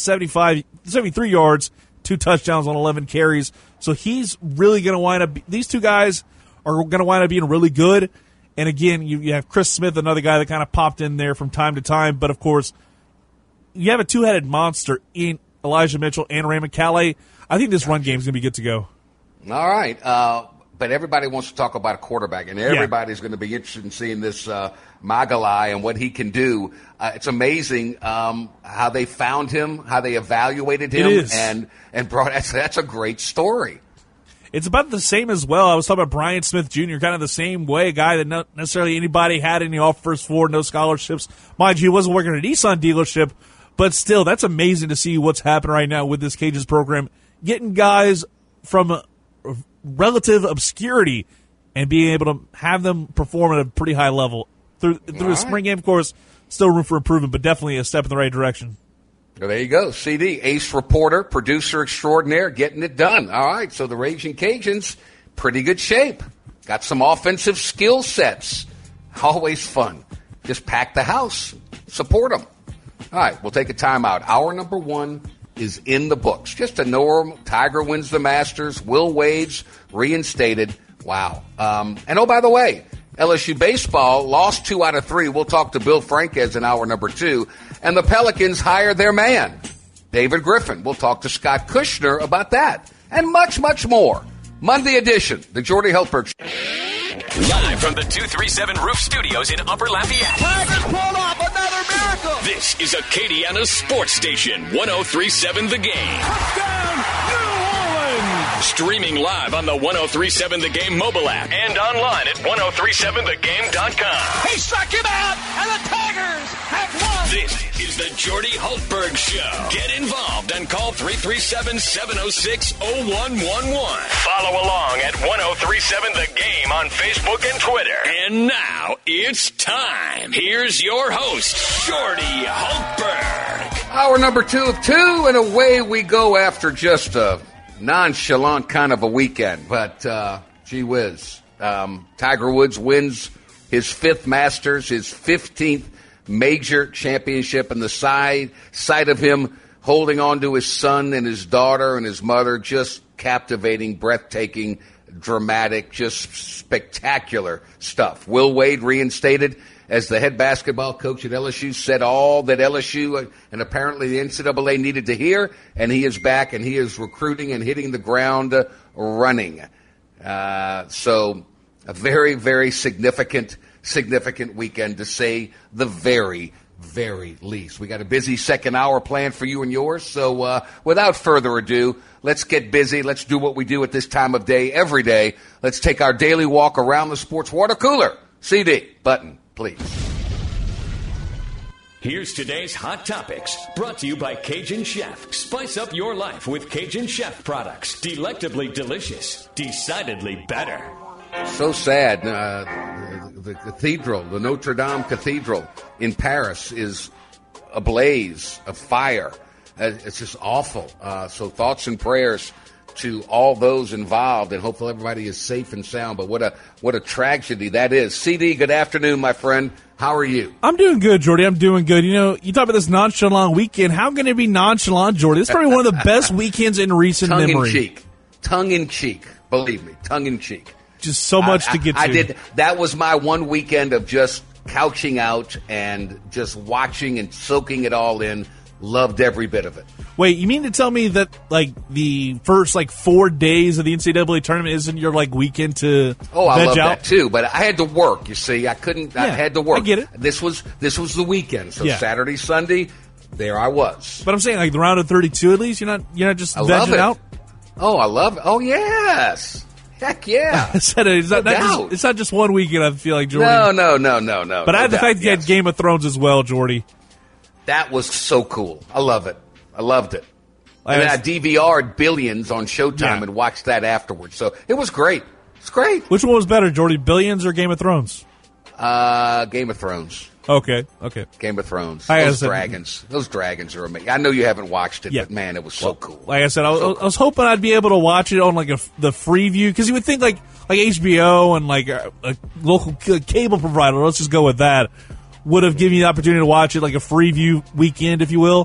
[SPEAKER 11] 73 yards, 2 touchdowns on 11 carries. So he's really going to wind up – these two guys are going to wind up being really good. And again, you have Chris Smith, another guy that kind of popped in there from time to time. But, of course, you have a two-headed monster in Elijah Mitchell and Raymond Calais. I think this run game is going to be good to go.
[SPEAKER 1] All right. But everybody wants to talk about a quarterback, and everybody's going to be interested in seeing this Magalai and what he can do. It's amazing how they found him, how they evaluated him, and brought. That's a great story.
[SPEAKER 11] It's about the same as well. I was talking about Brian Smith Jr., kind of the same way, a guy that not necessarily anybody had any offers for, no scholarships. Mind you, he wasn't working at a Nissan dealership, but still, that's amazing to see what's happening right now with this Cajuns program, getting guys from relative obscurity and being able to have them perform at a pretty high level. Through the spring game, of course, still room for improvement, but definitely a step in the right direction.
[SPEAKER 1] Well, there you go. CD, ace reporter, producer extraordinaire, getting it done. All right, so the Raging Cajuns, pretty good shape. Got some offensive skill sets. Always fun. Just pack the house. Support them. All right, we'll take a timeout. Hour number 1 is in the books. Just a normal. Tiger wins the Masters. Will Wade's reinstated. Wow. And oh, by the way, LSU baseball lost 2 out of 3. We'll talk to Bill Franquez in hour number 2. And the Pelicans hired their man, David Griffin. We'll talk to Scott Kushner about that and much, much more. Monday edition, the Jordy Hultberg Show.
[SPEAKER 7] Live from the 237 Roof Studios in Upper Lafayette.
[SPEAKER 12] Tigers pulled off another miracle.
[SPEAKER 7] This is Acadiana Sports Station, 103.7 The Game.
[SPEAKER 12] Touchdown, New Orleans.
[SPEAKER 7] Streaming live on the 103.7 The Game mobile app and online at 1037thegame.com.
[SPEAKER 12] He struck him out, and the Tigers have won.
[SPEAKER 7] This is the Jordy Hultberg Show. Get involved and call 337-706-0111. Follow along at 1037 The Game on Facebook and Twitter. And now it's time. Here's your host, Jordy Hultberg.
[SPEAKER 1] Hour number 2 of 2, and away we go after just a nonchalant kind of a weekend. But, gee whiz, Tiger Woods wins his 5th Masters, his 15th major championship, and the sight of him holding on to his son and his daughter and his mother, just captivating, breathtaking, dramatic, just spectacular stuff. Will Wade reinstated as the head basketball coach at LSU, said all that LSU and apparently the NCAA needed to hear, and he is back and he is recruiting and hitting the ground running. So a very, very significant weekend, to say the very very least. We got a busy second hour planned for you and yours. So without further ado, let's get busy. Let's do what we do at this time of day every day. Let's take our daily walk around the sports water cooler. CD, button, please.
[SPEAKER 7] Here's today's Hot Topics, brought to you by Cajun Chef. Spice up your life with Cajun Chef products. Delectably delicious, decidedly better.
[SPEAKER 1] So sad. The cathedral, the Notre Dame Cathedral in Paris, is ablaze of fire. It's just awful. So thoughts and prayers to all those involved, and hopefully everybody is safe and sound. But what a tragedy that is. CD, good afternoon, my friend. How are you?
[SPEAKER 11] I'm doing good, Jordy. I'm doing good. You know, you talk about this nonchalant weekend. How can it be nonchalant, Jordy? This is probably one of the best weekends in recent memory.
[SPEAKER 1] Tongue in cheek. Believe me, tongue in cheek.
[SPEAKER 11] Just so much to get to.
[SPEAKER 1] That was my one weekend of just couching out and just watching and soaking it all in. Loved every bit of it.
[SPEAKER 11] Wait, you mean to tell me that the first 4 days of the NCAA tournament isn't your weekend to
[SPEAKER 1] I love
[SPEAKER 11] out?
[SPEAKER 1] that too, but I had to work. You see, I couldn't. Yeah, I had to work.
[SPEAKER 11] I get it.
[SPEAKER 1] This was the weekend. So Saturday, Sunday, there I was.
[SPEAKER 11] But I'm saying the round of 32 at least. You're not just vegging out.
[SPEAKER 1] Oh, I love it. Oh yes. Heck yeah!
[SPEAKER 11] It's not just one weekend. I feel like, Jordy.
[SPEAKER 1] No.
[SPEAKER 11] But I had the fact that you had Game of Thrones as well, Jordy.
[SPEAKER 1] That was so cool. I love it. I loved it. And then I DVR'd Billions on Showtime and watched that afterwards. So it was great. It's great.
[SPEAKER 11] Which one was better, Jordy? Billions or Game of Thrones?
[SPEAKER 1] Game of Thrones.
[SPEAKER 11] Okay.
[SPEAKER 1] Game of Thrones. Those dragons are amazing. I know you haven't watched it, but man, it was so cool.
[SPEAKER 11] Like I said, I was hoping I'd be able to watch it on the free view, because you would think like HBO and a local cable provider, let's just go with that, would have given you the opportunity to watch it like a free view weekend, if you will.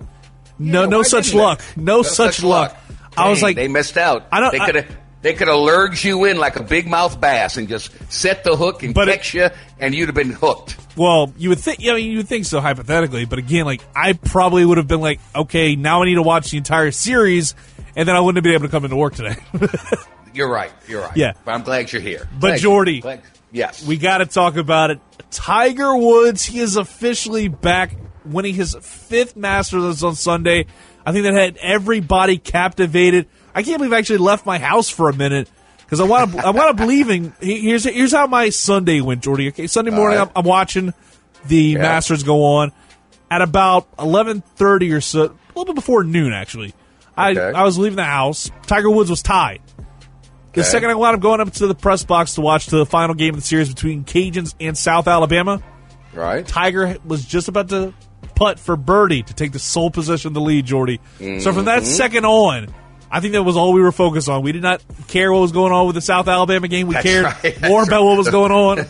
[SPEAKER 11] No such luck. No such luck.
[SPEAKER 1] Dang,
[SPEAKER 11] I was like,
[SPEAKER 1] they missed out. They could have lured you in like a big mouth bass and just set the hook and catch you, and you'd have been hooked.
[SPEAKER 11] Well, you would think. You would think so hypothetically, but again, I probably would have been like, okay, now I need to watch the entire series, and then I wouldn't have been able to come into work today.
[SPEAKER 1] You're right.
[SPEAKER 11] Yeah,
[SPEAKER 1] but I'm glad you're here.
[SPEAKER 11] But Jordy,
[SPEAKER 1] yes,
[SPEAKER 11] we got to talk about it. Tiger Woods, he is officially back, winning his 5th Masters on Sunday. I think that had everybody captivated. I can't believe I actually left my house for a minute because I want to believe in. Here's how my Sunday went, Jordy. Okay, Sunday morning I'm watching the Masters go on at about 11:30 or so, a little bit before noon actually. I was leaving the house. Tiger Woods was tied. The second I wound up going up to the press box to watch the final game of the series between Cajuns and South Alabama.
[SPEAKER 1] Right.
[SPEAKER 11] Tiger was just about to putt for birdie to take the sole possession of the lead, Jordy. So from that second on, I think that was all we were focused on. We did not care what was going on with the South Alabama game. We cared more about what was going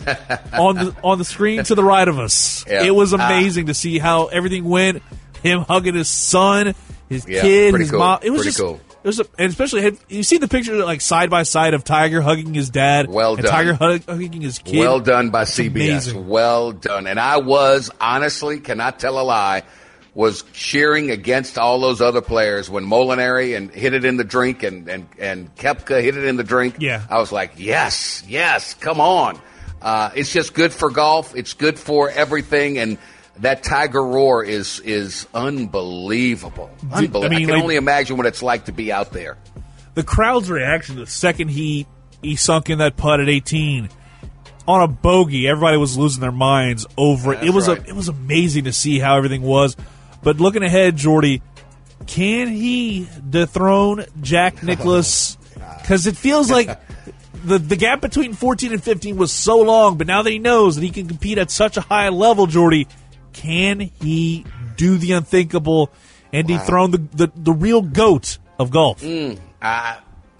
[SPEAKER 11] on the screen to the right of us.
[SPEAKER 1] Yeah.
[SPEAKER 11] It was amazing to see how everything went. Him hugging his son, his kid, his mom. It was
[SPEAKER 1] pretty cool.
[SPEAKER 11] And especially, you see the picture side by side of Tiger hugging his dad,
[SPEAKER 1] well done.
[SPEAKER 11] And Tiger hugging his kid.
[SPEAKER 1] Well done by CBS.
[SPEAKER 11] Amazing.
[SPEAKER 1] Well done. And I was, honestly, cannot tell a lie, was cheering against all those other players when Molinari and hit it in the drink and Koepka hit it in the drink.
[SPEAKER 11] Yeah.
[SPEAKER 1] I was like, yes, come on. It's just good for golf. It's good for everything. And that Tiger roar is unbelievable. Unbelievable. I can only imagine what it's like to be out there.
[SPEAKER 11] The crowd's reaction the second he sunk in that putt at 18 on a bogey, everybody was losing their minds over it. It was amazing to see how everything was. But looking ahead, Jordy, can he dethrone Jack Nicklaus? Because it feels like the gap between 14 and 15 was so long, but now that he knows that he can compete at such a high level, Jordy, can he do the unthinkable and dethrone the real GOAT of golf?
[SPEAKER 1] I've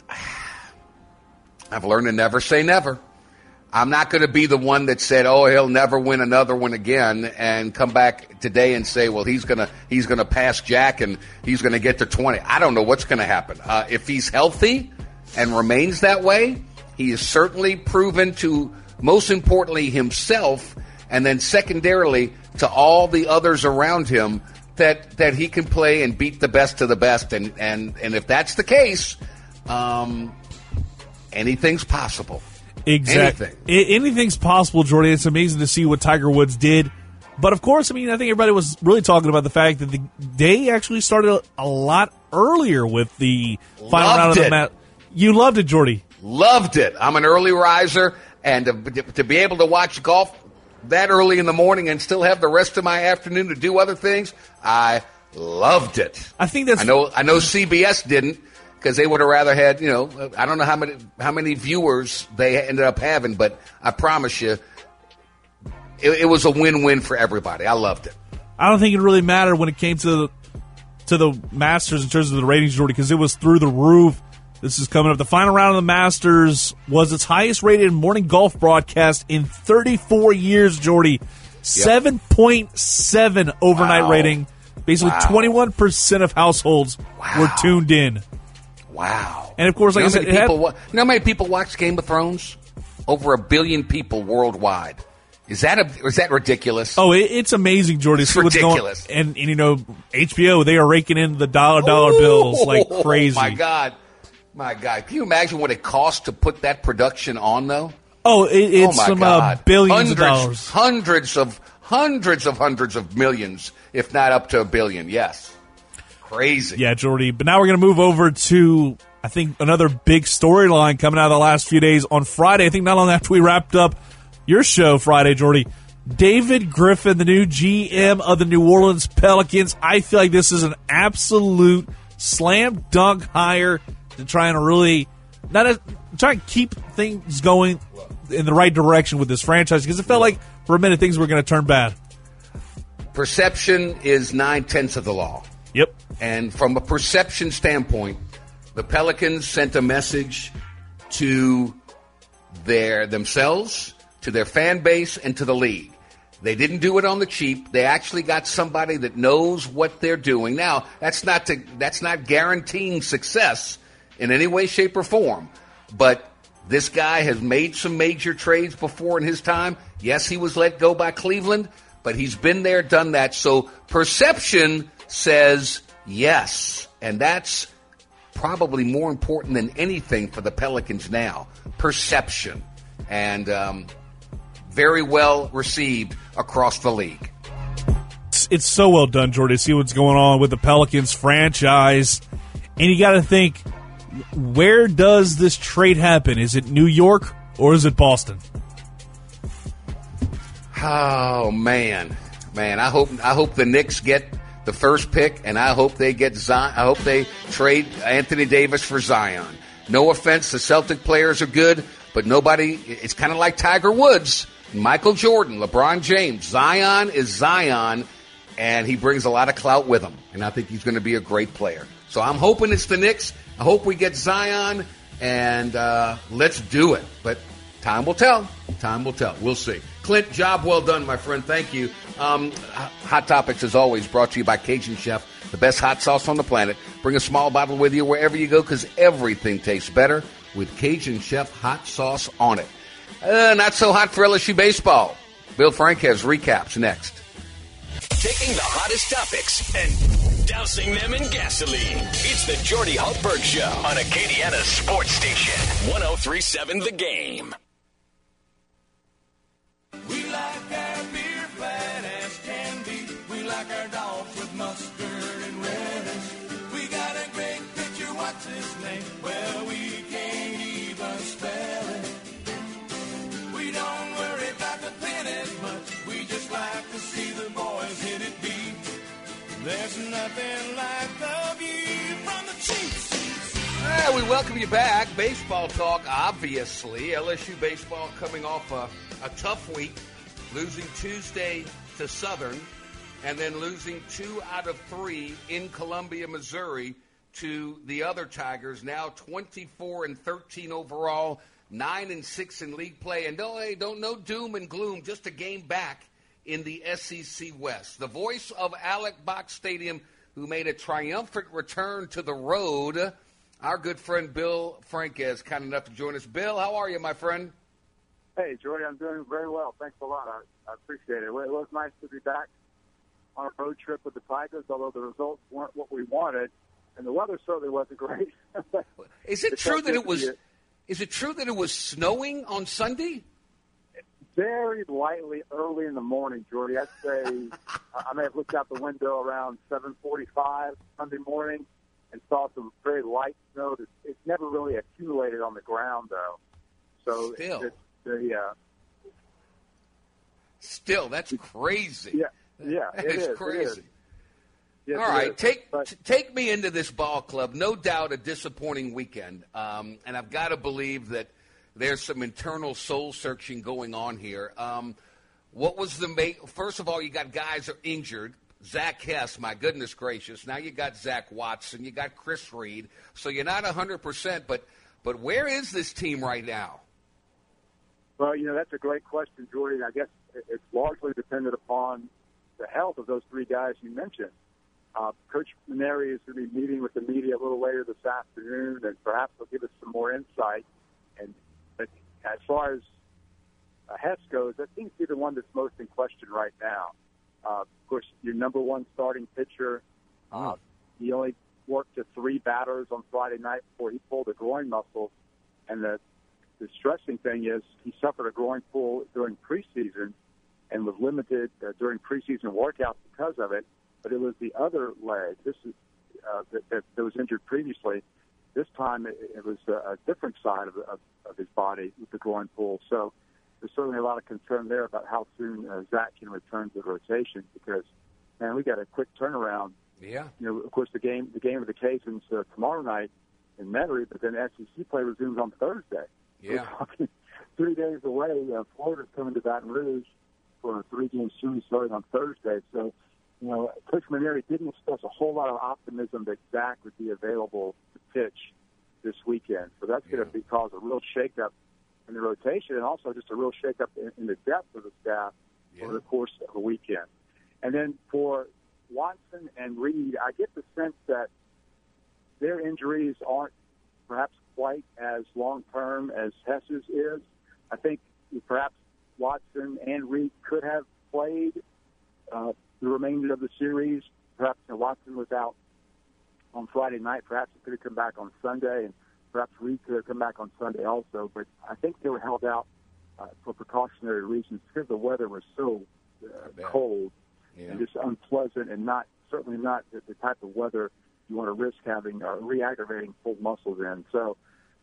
[SPEAKER 1] learned to never say never. I'm not going to be the one that said, "Oh, he'll never win another one again," and come back today and say, "Well, he's gonna pass Jack and he's gonna get to 20." I don't know what's going to happen. If he's healthy and remains that way, he is certainly proven to, most importantly, himself, and then secondarily to all the others around him, that he can play and beat the best of the best. And if that's the case, anything's possible.
[SPEAKER 11] Exactly. Anything's possible, Jordy. It's amazing to see what Tiger Woods did But, of course, I mean, I think everybody was really talking about the fact that the day actually started a lot earlier with the final round of the match. You loved it, Jordy.
[SPEAKER 1] Loved it. I'm an early riser, and to be able to watch golf that early in the morning and still have the rest of my afternoon to do other things, I loved it.
[SPEAKER 11] I think that's.
[SPEAKER 1] I know CBS didn't, because they would have rather had, I don't know how many viewers they ended up having, but I promise you, it was a win-win for everybody. I loved it.
[SPEAKER 11] I don't think it really mattered when it came to the Masters in terms of the ratings, Jordy, because it was through the roof. This is coming up. The final round of the Masters was its highest-rated morning golf broadcast in 34 years, Jordy. 7.7 overnight rating. Basically, 21% of households were tuned in.
[SPEAKER 1] Wow.
[SPEAKER 11] And, of course, like I said,
[SPEAKER 1] you know how many people watch Game of Thrones? Over 1 billion people worldwide. Is that ridiculous?
[SPEAKER 11] Oh, it's amazing, Jordy.
[SPEAKER 1] It's ridiculous.
[SPEAKER 11] And HBO, they are raking in the dollar bills like crazy.
[SPEAKER 1] My God. Can you imagine what it costs to put that production on, though?
[SPEAKER 11] Oh, it's some billions of dollars.
[SPEAKER 1] Hundreds of millions, if not up to 1 billion, yes. Crazy.
[SPEAKER 11] Yeah, Jordy. But now we're going to move over to, I think, another big storyline coming out of the last few days. On Friday, I think not long after we wrapped up your show Friday, Jordy, David Griffin, the new GM of the New Orleans Pelicans. I feel like this is an absolute slam dunk hire to try and really try and keep things going in the right direction with this franchise, because it felt like for a minute things were going to turn bad.
[SPEAKER 1] Perception is 9/10 of the law.
[SPEAKER 11] Yep.
[SPEAKER 1] And from a perception standpoint, the Pelicans sent a message to themselves, to their fan base, and to the league. They didn't do it on the cheap. They actually got somebody that knows what they're doing. Now, that's not guaranteeing success in any way, shape, or form. But this guy has made some major trades before in his time. Yes, he was let go by Cleveland, but he's been there, done that. So perception says yes, and that's probably more important than anything for the Pelicans now. Perception. And very well received across the league.
[SPEAKER 11] It's so well done, Jordy, to see what's going on with the Pelicans franchise. And you got to think, where does this trade happen? Is it New York or is it Boston?
[SPEAKER 1] Oh, man. I hope the Knicks get the first pick, and I hope they get Zion. I hope they trade Anthony Davis for Zion. No offense, the Celtic players are good, but nobody. It's kind of like Tiger Woods, Michael Jordan, LeBron James. Zion is Zion, and he brings a lot of clout with him, and I think he's going to be a great player. So I'm hoping it's the Knicks. I hope we get Zion, and let's do it. But time will tell. Time will tell. We'll see. Clint, job well done, my friend. Thank you. Hot Topics, as always, brought to you by Cajun Chef, the best hot sauce on the planet. Bring a small bottle with you wherever you go, because everything tastes better with Cajun Chef hot sauce on it. Not so hot for LSU baseball. Bill Frank has recaps next.
[SPEAKER 7] Taking the hottest topics and dousing them in gasoline. It's the Jordy Hultberg Show on Acadiana Sports Station, 103.7 The Game.
[SPEAKER 12] We like our beer flat as can be. We like our dogs with mustard and relish. We got a great pitcher, what's his name? Well, we can't even spell it. We don't worry about the pen as much. We just like to see the boys hit it deep. There's nothing like the view from the cheap seats.
[SPEAKER 1] We welcome you back. Baseball talk, obviously. LSU baseball coming off a tough week, losing Tuesday to Southern, and then losing 2 out of 3 in Columbia, Missouri, to the other Tigers. Now 24-13 overall, 9-6 in league play, and no doom and gloom. Just a game back in the SEC West. The voice of Alex Box Stadium, who made a triumphant return to the road. Our good friend Bill Franquez, kind enough to join us. Bill, how are you, my friend?
[SPEAKER 13] Hey, Jordy, I'm doing very well. Thanks a lot. I appreciate it. It was nice to be back on a road trip with the Tigers, although the results weren't what we wanted, and the weather certainly wasn't great.
[SPEAKER 1] Is it true that it was snowing on Sunday?
[SPEAKER 13] very lightly early in the morning, Jordy. I'd say I may have looked out the window around 7:45 Sunday morning and saw some very light snow. It's never really accumulated on the ground, though. So
[SPEAKER 1] Still, that's crazy.
[SPEAKER 13] Yeah,
[SPEAKER 1] it's crazy.
[SPEAKER 13] Yes,
[SPEAKER 1] all right, take me into this ball club. No doubt a disappointing weekend, and I've got to believe that there's some internal soul searching going on here. What was first of all, you got guys are injured. Zach Hess, my goodness gracious. Now you got Zach Watson, you got Chris Reed. So you're not 100%, but where is this team right now?
[SPEAKER 13] Well, that's a great question, Jordy. I guess it's largely dependent upon the health of those three guys you mentioned. Coach Mainieri is going to be meeting with the media a little later this afternoon, and perhaps he'll give us some more insight. But as far as Hess goes, that seems to be the one that's most in question right now. Of course, your number one starting pitcher, he only worked to 3 batters on Friday night before he pulled a groin muscle. And the distressing thing is he suffered a groin pull during preseason and was limited during preseason workouts because of it. But it was the other leg. This is that was injured previously. This time it was a different side of his body with the groin pull. So there's certainly a lot of concern there about how soon Zach can return to the rotation because, man, we got a quick turnaround.
[SPEAKER 1] Yeah.
[SPEAKER 13] Of course, the game of the Cajuns tomorrow night in Metairie, but then SEC play resumes on Thursday.
[SPEAKER 1] Yeah.
[SPEAKER 13] We're talking 3 days away. Florida's coming to Baton Rouge for a 3-game series starting on Thursday. So, Coach Mainieri didn't express a whole lot of optimism that Zach would be available to pitch this weekend. So that's going to cause a real shakeup in the rotation and also just a real shakeup in the depth of the staff over the course of a weekend. And then for Watson and Reed, I get the sense that their injuries aren't perhaps quite as long-term as Hess's is. I think perhaps Watson and Reed could have played the remainder of the series. Perhaps Watson was out on Friday night. Perhaps he could have come back on Sunday, and perhaps Reed could have come back on Sunday also. But I think they were held out for precautionary reasons because the weather was so cold and just unpleasant, and certainly not the type of weather you want to risk having re-aggravating pulled muscles in. So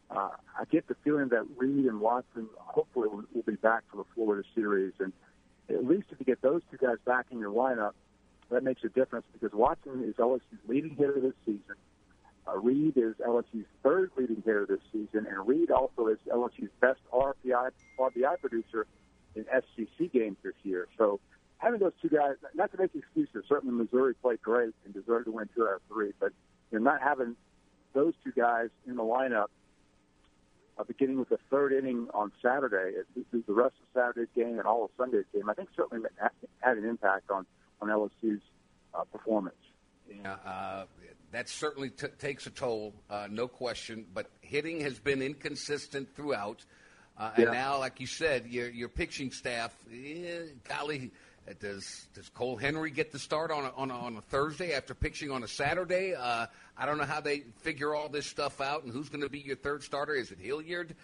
[SPEAKER 13] I get the feeling that Reed and Watson hopefully will be back for the Florida series. And at least if you get those two guys back in your lineup, that makes a difference because Watson is LSU's leading hitter this season. Reed is LSU's third leading hitter this season, and Reed also is LSU's best RBI producer in SEC games this year. So having those two guys, not to make excuses, certainly Missouri played great and deserved to win 2 out of 3, but not having those two guys in the lineup beginning with the third inning on Saturday, the rest of Saturday's game and all of Sunday's game, I think certainly had an impact on LSU's performance.
[SPEAKER 1] Yeah, that certainly takes a toll, no question. But hitting has been inconsistent throughout. And now, like you said, your pitching staff, golly, does Cole Henry get the start on a Thursday after pitching on a Saturday? I don't know how they figure all this stuff out and who's going to be your third starter. Is it Hilliard?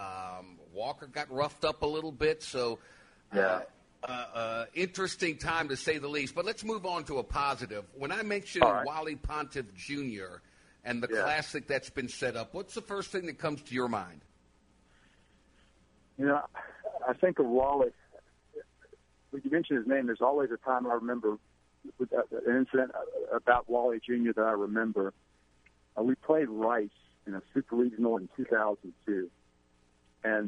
[SPEAKER 1] Walker got roughed up a little bit, so interesting time to say the least. But let's move on to a positive. When I mentioned Wally Pontiff Jr. and the classic that's been set up, what's the first thing that comes to your mind?
[SPEAKER 13] I think of Wally. When you mention his name, there's always a time I remember an incident about Wally Jr. that I remember. We played Rice in a super regional in 2002, and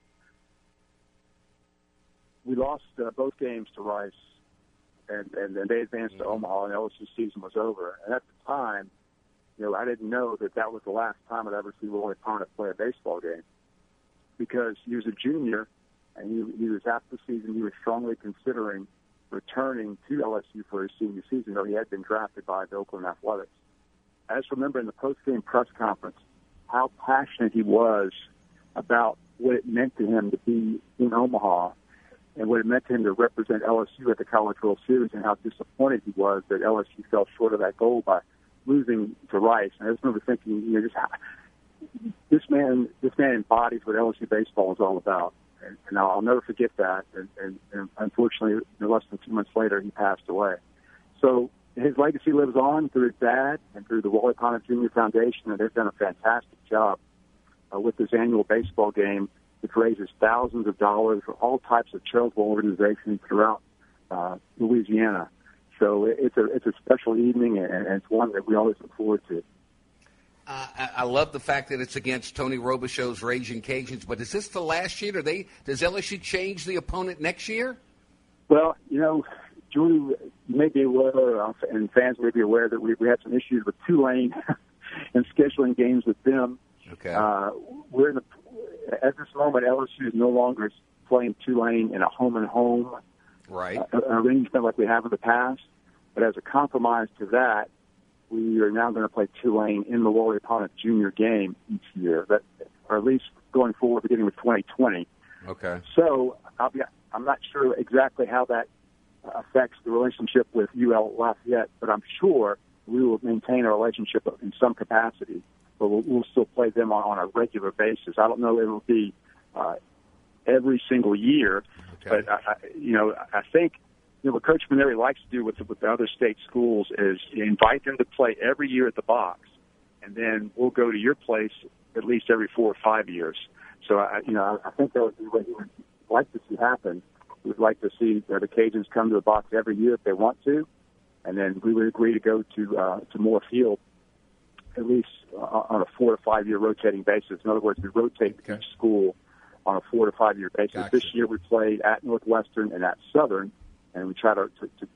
[SPEAKER 13] we lost both games to Rice, and then they advanced to Omaha, and LSU's season was over. And at the time, I didn't know that was the last time I'd ever see Wally Pontiff play a baseball game because he was a junior. And he was after the season, he was strongly considering returning to LSU for his senior season, though he had been drafted by the Oakland Athletics. I just remember in the post-game press conference how passionate he was about what it meant to him to be in Omaha and what it meant to him to represent LSU at the College World Series and how disappointed he was that LSU fell short of that goal by losing to Rice. And I just remember thinking, this man embodies what LSU baseball is all about. and I'll never forget that. And unfortunately, less than 2 months later, he passed away. So his legacy lives on through his dad and through the Wally Pontiff Jr. Foundation, and they've done a fantastic job with this annual baseball game, which raises thousands of dollars for all types of charitable organizations throughout Louisiana. So it's a special evening, and it's one that we always look forward to.
[SPEAKER 1] I love the fact that it's against Tony Robichaux's Raging Cajuns, but is this the last year? Does LSU change the opponent next year?
[SPEAKER 13] Well, Jordy, you may be aware, and fans may be aware, that we had some issues with Tulane and scheduling games with them.
[SPEAKER 1] Okay.
[SPEAKER 13] At this moment, LSU is no longer playing Tulane in a home-and-home arrangement like we have in the past. But as a compromise to that, we are now going to play Tulane in the Wally Pontiff Jr. game each year, or at least going forward, beginning with 2020.
[SPEAKER 1] Okay.
[SPEAKER 13] So I'm not sure exactly how that affects the relationship with UL Lafayette, but I'm sure we will maintain our relationship in some capacity. But we'll still play them on a regular basis. I don't know if it will be every single year, but I think what Coach Maneri likes to do with the other state schools is invite them to play every year at the box, and then we'll go to your place at least every 4 or 5 years. So I think that would be what he would like to see happen. We would like to see the Cajuns come to the box every year if they want to, and then we would agree to go to Moore Field at least on a 4 to 5 year rotating basis. In other words, we rotate each school on a 4 to 5 year basis.
[SPEAKER 1] Gotcha.
[SPEAKER 13] This year we played at Northwestern and at Southern, and we try to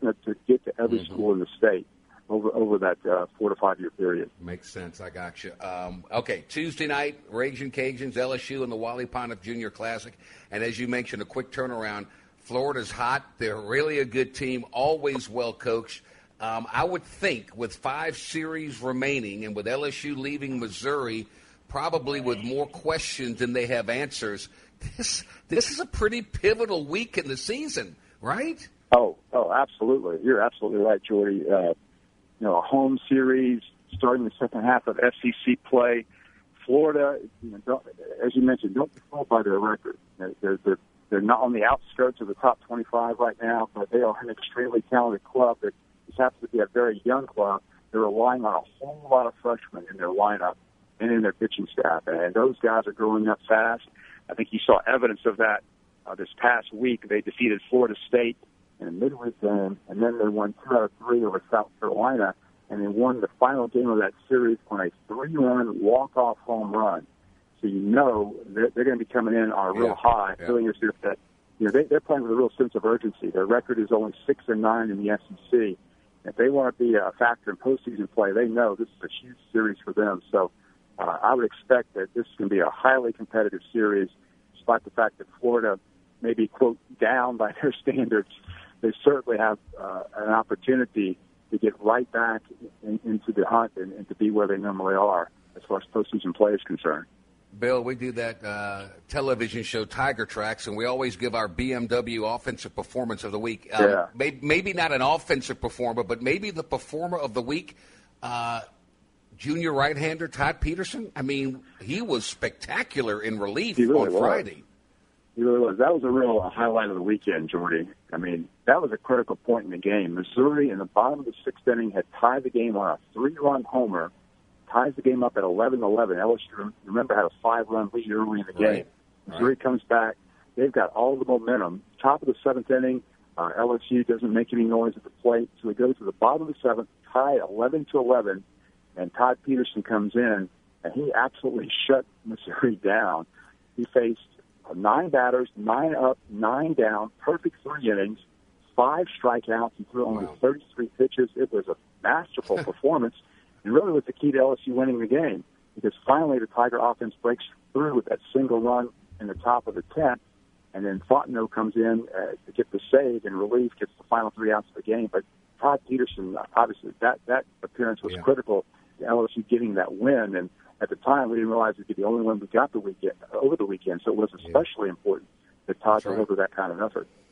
[SPEAKER 13] get to every school in the state over that 4 to 5 year period.
[SPEAKER 1] Makes sense. I got you. Okay, Tuesday night, Raging Cajuns, LSU, and the Wally Pontiff Jr. Classic. And as you mentioned, a quick turnaround. Florida's hot. They're really a good team, always well coached. I would think with 5 series remaining and with LSU leaving Missouri, probably with more questions than they have answers, this is a pretty pivotal week in the season, right?
[SPEAKER 13] Oh, absolutely. You're absolutely right, Jordy. A home series starting the second half of SEC play. Florida, as you mentioned, don't be fooled by their record. They're not on the outskirts of the top 25 right now, but they are an extremely talented club that just happens to be a very young club. They're relying on a whole lot of freshmen in their lineup and in their pitching staff, and those guys are growing up fast. I think you saw evidence of that this past week. They defeated Florida State in a midweek game, and then they won 2 out of 3 over South Carolina, and they won the final game of that series on a 3-run walk-off home run. So they're going to be coming in on a real high, feeling as if that they're playing with a real sense of urgency. Their record is only 6-9 in the SEC. If they want to be a factor in postseason play, they know this is a huge series for them. So I would expect that this is going to be a highly competitive series, despite the fact that Florida may be, quote, down by their standards. They certainly have an opportunity to get right back into the hunt and to be where they normally are as far as postseason play is concerned.
[SPEAKER 1] Bill, we do that television show Tiger Tracks, and we always give our BMW offensive performance of the week. Maybe not an offensive performer, but maybe the performer of the week, junior right-hander Todd Peterson. I mean, he was spectacular in relief on Friday.
[SPEAKER 13] He really was. That was a real highlight of the weekend, Jordy. I mean, that was a critical point in the game. Missouri, in the bottom of the 6th inning, had tied the game on a 3-run homer, ties the game up at 11-11. LSU, remember, had a 5-run lead early in the game. Missouri comes back. They've got all the momentum. Top of the 7th inning, LSU doesn't make any noise at the plate, so it goes to the bottom of the 7th, tie 11-11, and Todd Peterson comes in, and he absolutely shut Missouri down. He faced 9 batters, 9 up, 9 down, perfect 3 innings, 5 strikeouts. He threw only 33 pitches. It was a masterful performance. And really was the key to LSU winning the game, because finally the Tiger offense breaks through with that single run in the top of the 10th, and then Fontenot comes in to get the save, and relief gets the final 3 outs of the game. But Todd Peterson, obviously, that appearance was critical to LSU getting that win. And at the time, we didn't realize it would be the only one we got over the weekend, so it was especially important that Todd delivered that kind of effort.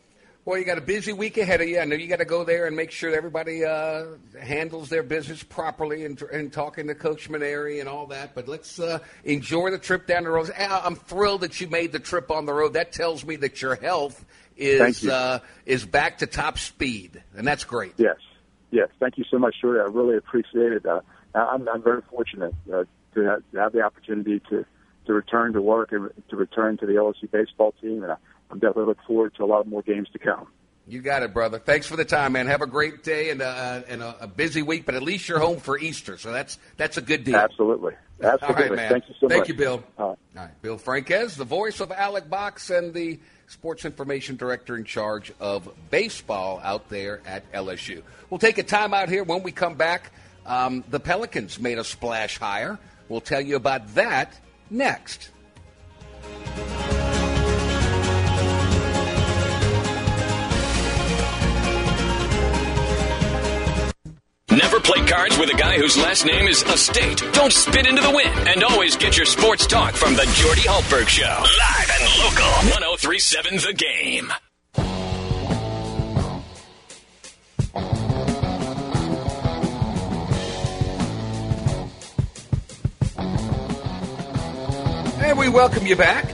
[SPEAKER 1] Well, you got a busy week ahead of you. I know you got to go there and make sure that everybody handles their business properly and talking to Coach Maneri and all that. But let's enjoy the trip down the road. I'm thrilled that you made the trip on the road. That tells me that your health is back to top speed, and that's great.
[SPEAKER 13] Yes. Thank you so much, Shorty. I really appreciate it. I'm very fortunate to have the opportunity to return to work and to return to the LSU baseball team, and I'm definitely looking forward to a lot more games to come.
[SPEAKER 1] You got it, brother. Thanks for the time, man. Have a great day and a busy week, but at least you're home for Easter, so that's a good deal.
[SPEAKER 13] Absolutely.
[SPEAKER 1] All right, man.
[SPEAKER 13] Thank you so much.
[SPEAKER 1] Thank you, Bill. All right. Bill Franquez, the voice of Alec Box and the sports information director in charge of baseball out there at LSU. We'll take a time out here. When we come back, the Pelicans made a splash hire. We'll tell you about that next.
[SPEAKER 7] Never play cards with a guy whose last name is Estate. Don't spit into the wind. And always get your sports talk from the Jordy Hultberg Show. Live and local. 103.7 The Game.
[SPEAKER 1] And we welcome you back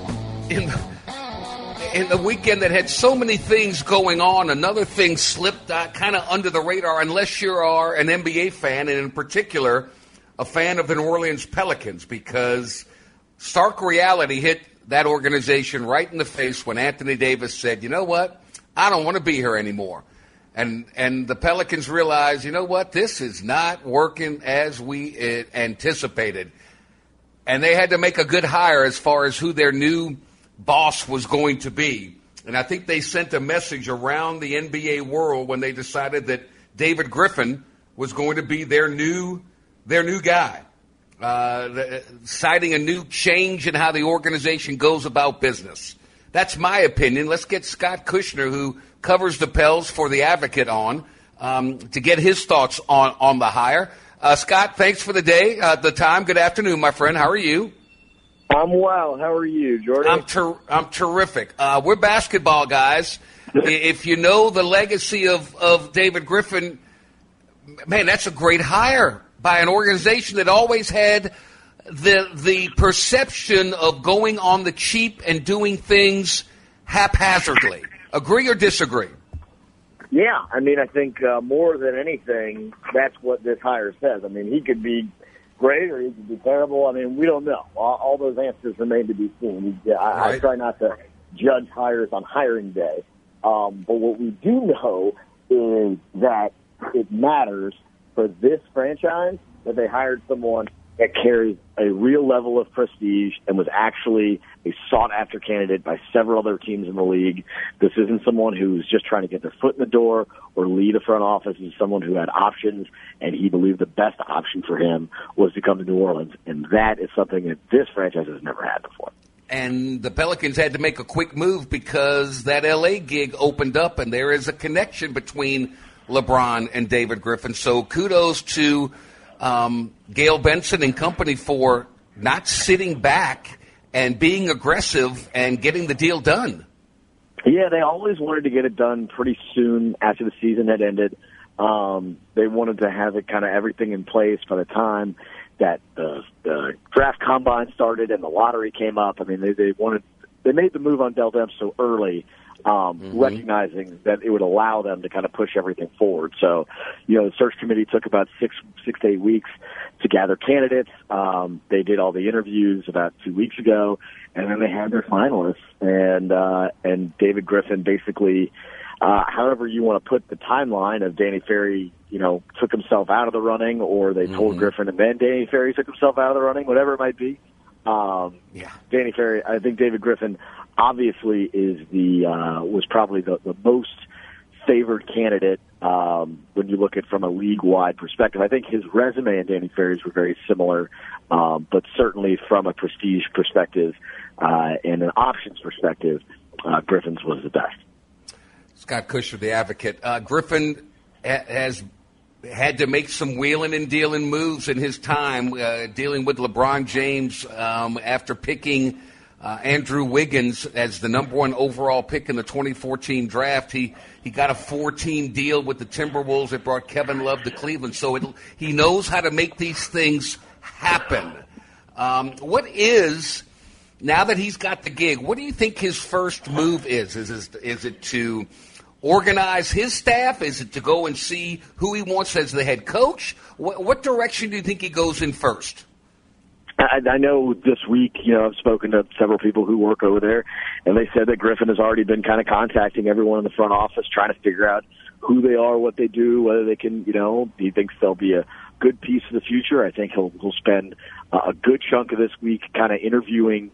[SPEAKER 1] in the weekend that had so many things going on. Another thing slipped kind of under the radar, unless you are an NBA fan, and in particular, a fan of the New Orleans Pelicans, because stark reality hit that organization right in the face when Anthony Davis said, you know what, I don't want to be here anymore. And the Pelicans realized, you know what, this is not working as we anticipated. And they had to make a good hire as far as who their new boss was going to be. And I think they sent a message around the NBA world when they decided that David Griffin was going to be their new guy, citing a new change in how the organization goes about business. That's my opinion. Let's get Scott Kushner, who covers the Pels for The Advocate, on to get his thoughts on the hire. Scott, thanks for the time. Good afternoon, my friend. How are you?
[SPEAKER 14] I'm well. How are you, Jordan?
[SPEAKER 1] I'm terrific. We're basketball guys. If you know the legacy of David Griffin, man, that's a great hire by an organization that always had the perception of going on the cheap and doing things haphazardly. Agree or disagree?
[SPEAKER 14] Yeah, I mean, I think more than anything, that's what this hire says. I mean, he could be great or he could be terrible. I mean, we don't know. All those answers remain to be seen. I try not to judge hires on hiring day. But what we do know is that it matters for this franchise that they hired someone that carries a real level of prestige and was actually a sought-after candidate by several other teams in the league. This isn't someone who's just trying to get their foot in the door or lead a front office. This is someone who had options, and he believed the best option for him was to come to New Orleans, and that is something that this franchise has never had before.
[SPEAKER 1] And the Pelicans had to make a quick move because that L.A. gig opened up, and there is a connection between LeBron and David Griffin. So kudos to Gail Benson and company for not sitting back and being aggressive and getting the deal done.
[SPEAKER 14] Yeah, they always wanted to get it done pretty soon after the season had ended. They wanted to have it kind of everything in place by the time that the draft combine started and the lottery came up. I mean, they made the move on Dell Demps so early, recognizing that it would allow them to kind of push everything forward. So, the search committee took about six to 8 weeks to gather candidates. They did all the interviews about 2 weeks ago, and then they had their finalists. And David Griffin basically, however you want to put the timeline of Danny Ferry, took himself out of the running, or they told Griffin and then Danny Ferry took himself out of the running, whatever it might be. Danny Ferry, I think David Griffin obviously was probably the most favored candidate when you look at from a league-wide perspective. I think his resume and Danny Ferry's were very similar, but certainly from a prestige perspective and an options perspective, Griffin's was the best.
[SPEAKER 1] Scott Kushner, The Advocate. Griffin has had to make some wheeling and dealing moves in his time, dealing with LeBron James after picking Andrew Wiggins as the number 1 overall pick in the 2014 draft. He got a 4-team deal with the Timberwolves that brought Kevin Love to Cleveland. So he knows how to make these things happen. Now that he's got the gig, what do you think his first move is? Is it to organize his staff? Is it to go and see who he wants as the head coach? What direction do you think he goes in first?
[SPEAKER 14] I know this week, I've spoken to several people who work over there, and they said that Griffin has already been kind of contacting everyone in the front office, trying to figure out who they are, what they do, whether they can, he thinks they'll be a good piece of the future. I think he'll spend a good chunk of this week kind of interviewing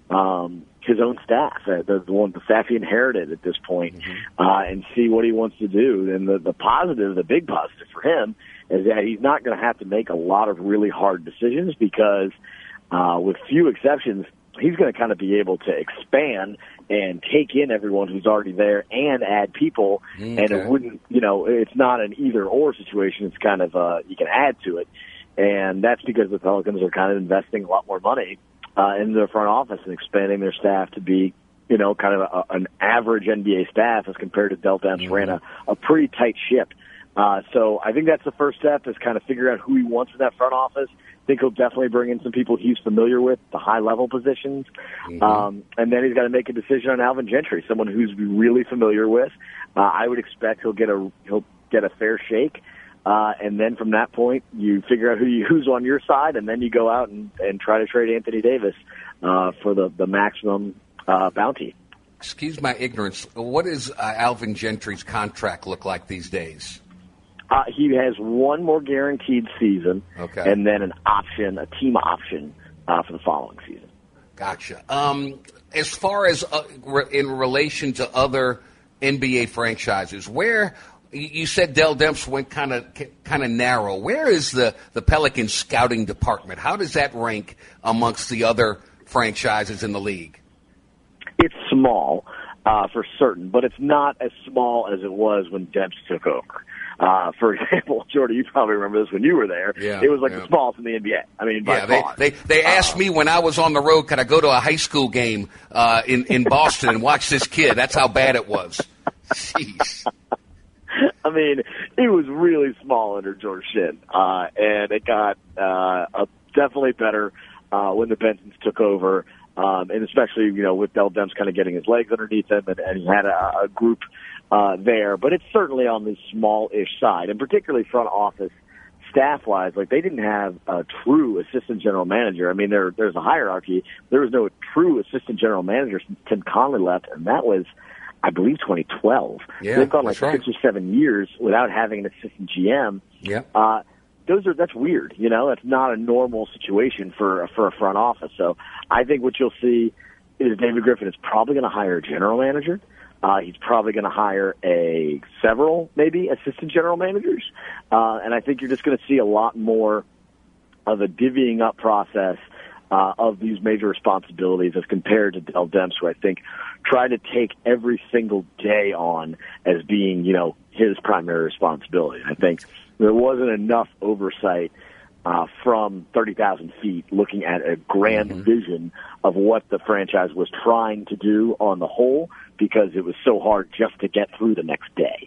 [SPEAKER 14] his own staff, the staff he inherited at this point, and see what he wants to do. And the big positive for him is that he's not going to have to make a lot of really hard decisions because, with few exceptions, he's going to kind of be able to expand and take in everyone who's already there and add people. And it wouldn't, it's not an either-or situation. It's kind of, you can add to it. And that's because the Pelicans are kind of investing a lot more money in their front office and expanding their staff to be, kind of an average NBA staff as compared to Dell Demps ran a pretty tight ship. So I think that's the first step is kind of figure out who he wants in that front office. I think he'll definitely bring in some people he's familiar with, the high-level positions. And then he's got to make a decision on Alvin Gentry, someone who's really familiar with. I would expect he'll get a fair shake. And then from that point, you figure out who's on your side, and then you go out and try to trade Anthony Davis for the maximum bounty.
[SPEAKER 1] Excuse my ignorance. What does Alvin Gentry's contract look like these days?
[SPEAKER 14] He has one more guaranteed season, and then a team option for the following season.
[SPEAKER 1] Gotcha. As far as in relation to other NBA franchises, where you said Dell Demps went kind of narrow. Where is the Pelicans scouting department? How does that rank amongst the other franchises in the league?
[SPEAKER 14] It's small, for certain, but it's not as small as it was when Demps took over. For example, Jordy, you probably remember this when you were there. Yeah, it was like the smallest in the NBA. I mean, by far.
[SPEAKER 1] They asked me when I was on the road, could I go to a high school game in Boston and watch this kid? That's how bad it was. Jeez.
[SPEAKER 14] I mean, it was really small under George Shinn, and it got definitely better when the Bensons took over, and especially with Dell Demps kind of getting his legs underneath him, and he had a group there. But it's certainly on the small-ish side, and particularly front office staff-wise. Like, they didn't have a true assistant general manager. I mean, there's a hierarchy. There was no true assistant general manager since Tim Conley left, and that was, I believe, 2012.
[SPEAKER 1] Yeah,
[SPEAKER 14] they've gone like 6 or 7 years without having an assistant GM.
[SPEAKER 1] Yeah.
[SPEAKER 14] That's weird. That's not a normal situation for a front office. So I think what you'll see is David Griffin is probably going to hire a general manager. He's probably going to hire several, maybe, assistant general managers. And I think you're just going to see a lot more of a divvying up process of these major responsibilities as compared to Dell Demps, who I think tried to take every single day on as being, his primary responsibility. I think there wasn't enough oversight from 30,000 feet looking at a grand vision of what the franchise was trying to do on the whole, because it was so hard just to get through the next day.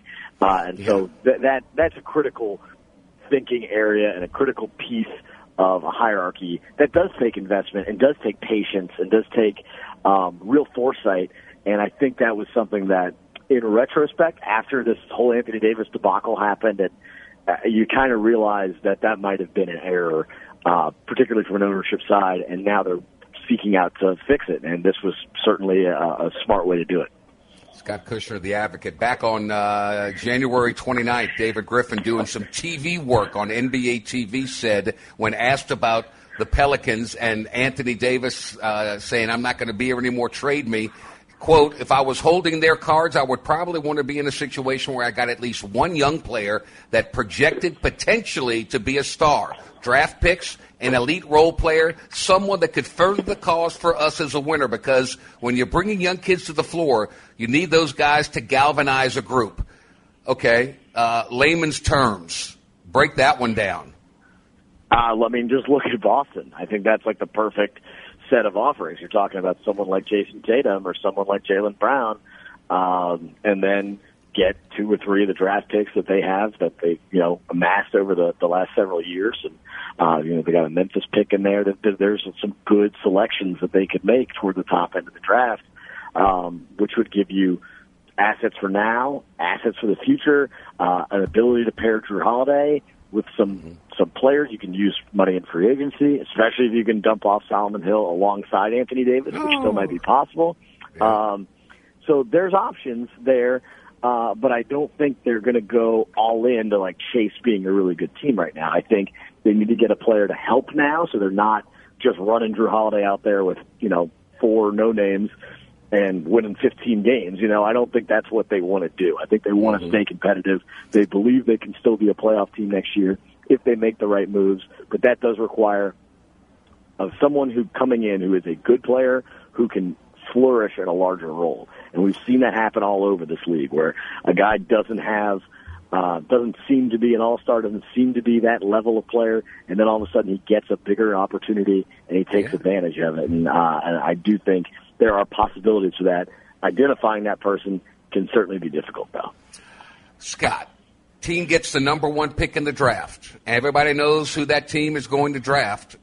[SPEAKER 14] So that's a critical thinking area and a critical piece of a hierarchy that does take investment and does take patience and does take real foresight. And I think that was something that, in retrospect, after this whole Anthony Davis debacle happened, and you kind of realize that might have been an error, particularly from an ownership side, and now they're seeking out to fix it. And this was certainly a smart way to do it.
[SPEAKER 1] Scott Kushner, the Advocate. Back on January 29th, David Griffin, doing some TV work on NBA TV, said, when asked about the Pelicans and Anthony Davis saying, I'm not going to be here anymore, trade me, quote, if I was holding their cards, I would probably want to be in a situation where I got at least one young player that projected potentially to be a star. Draft picks, an elite role player, someone that could further the cause for us as a winner, because when you're bringing young kids to the floor, you need those guys to galvanize a group. Okay, layman's terms. Break that one down.
[SPEAKER 14] I mean, just look at Boston. I think that's like the perfect set of offerings. You're talking about someone like Jason Tatum or someone like Jaylen Brown, and then get 2 or 3 of the draft picks that they have that they, amassed over the last several years. And, they got a Memphis pick in there. There's some good selections that they could make toward the top end of the draft, which would give you assets for now, assets for the future, an ability to pair Drew Holiday with some players. You can use money in free agency, especially if you can dump off Solomon Hill alongside Anthony Davis, which still might be possible. Yeah. So there's options there. But I don't think they're going to go all in to chase being a really good team right now. I think they need to get a player to help now, so they're not just running Drew Holiday out there with 4 no names and winning 15 games. I don't think that's what they want to do. I think they want to stay competitive. They believe they can still be a playoff team next year if they make the right moves, but that does require someone who coming in who is a good player who can flourish in a larger role. And we've seen that happen all over this league, where a guy doesn't seem to be an all-star, doesn't seem to be that level of player, and then all of a sudden he gets a bigger opportunity and he takes advantage of it. And I do think there are possibilities for that. Identifying that person can certainly be difficult, though.
[SPEAKER 1] Scott, team gets the number 1 pick in the draft. Everybody knows who that team is going to draft.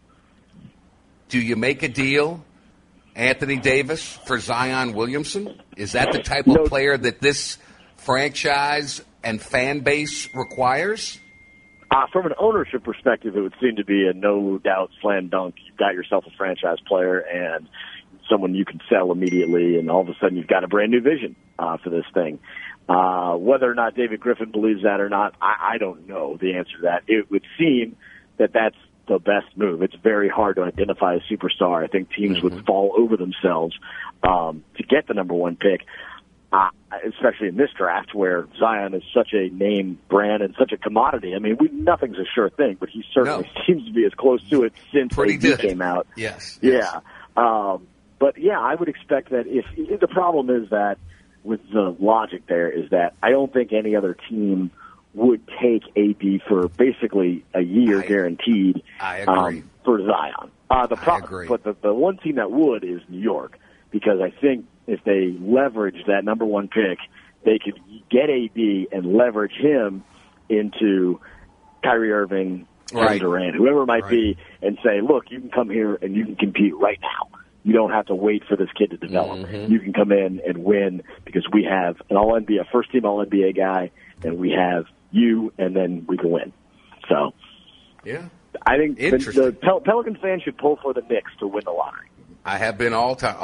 [SPEAKER 1] Do you make a deal, Anthony Davis for Zion Williamson? Is that the type of player that this franchise and fan base requires?
[SPEAKER 14] From an ownership perspective, it would seem to be a no-doubt slam dunk. You've got yourself a franchise player and someone you can sell immediately, and all of a sudden you've got a brand-new vision for this thing. Whether or not David Griffin believes that or not, I don't know the answer to that. It would seem that that's the best move. It's very hard to identify a superstar. I think teams would fall over themselves to get the number 1 pick, especially in this draft where Zion is such a name brand and such a commodity. I mean, nothing's a sure thing, but he certainly seems to be as close to it since AD came out.
[SPEAKER 1] Yes.
[SPEAKER 14] Yeah. But yeah, I would expect that if the problem is that with the logic there is that I don't think any other team would take AD for basically a year guaranteed for Zion. But the one team that would is New York, because I think if they leverage that number 1 pick, they could get AD and leverage him into Kyrie Irving, Kevin Durant, whoever it might be, and say, look, you can come here and you can compete right now. You don't have to wait for this kid to develop. You can come in and win because we have an All-NBA, first-team All-NBA guy, and we have you, and then we can win. So,
[SPEAKER 1] yeah,
[SPEAKER 14] I think the Pelicans fans should pull for the Knicks to win the lottery.
[SPEAKER 1] I have been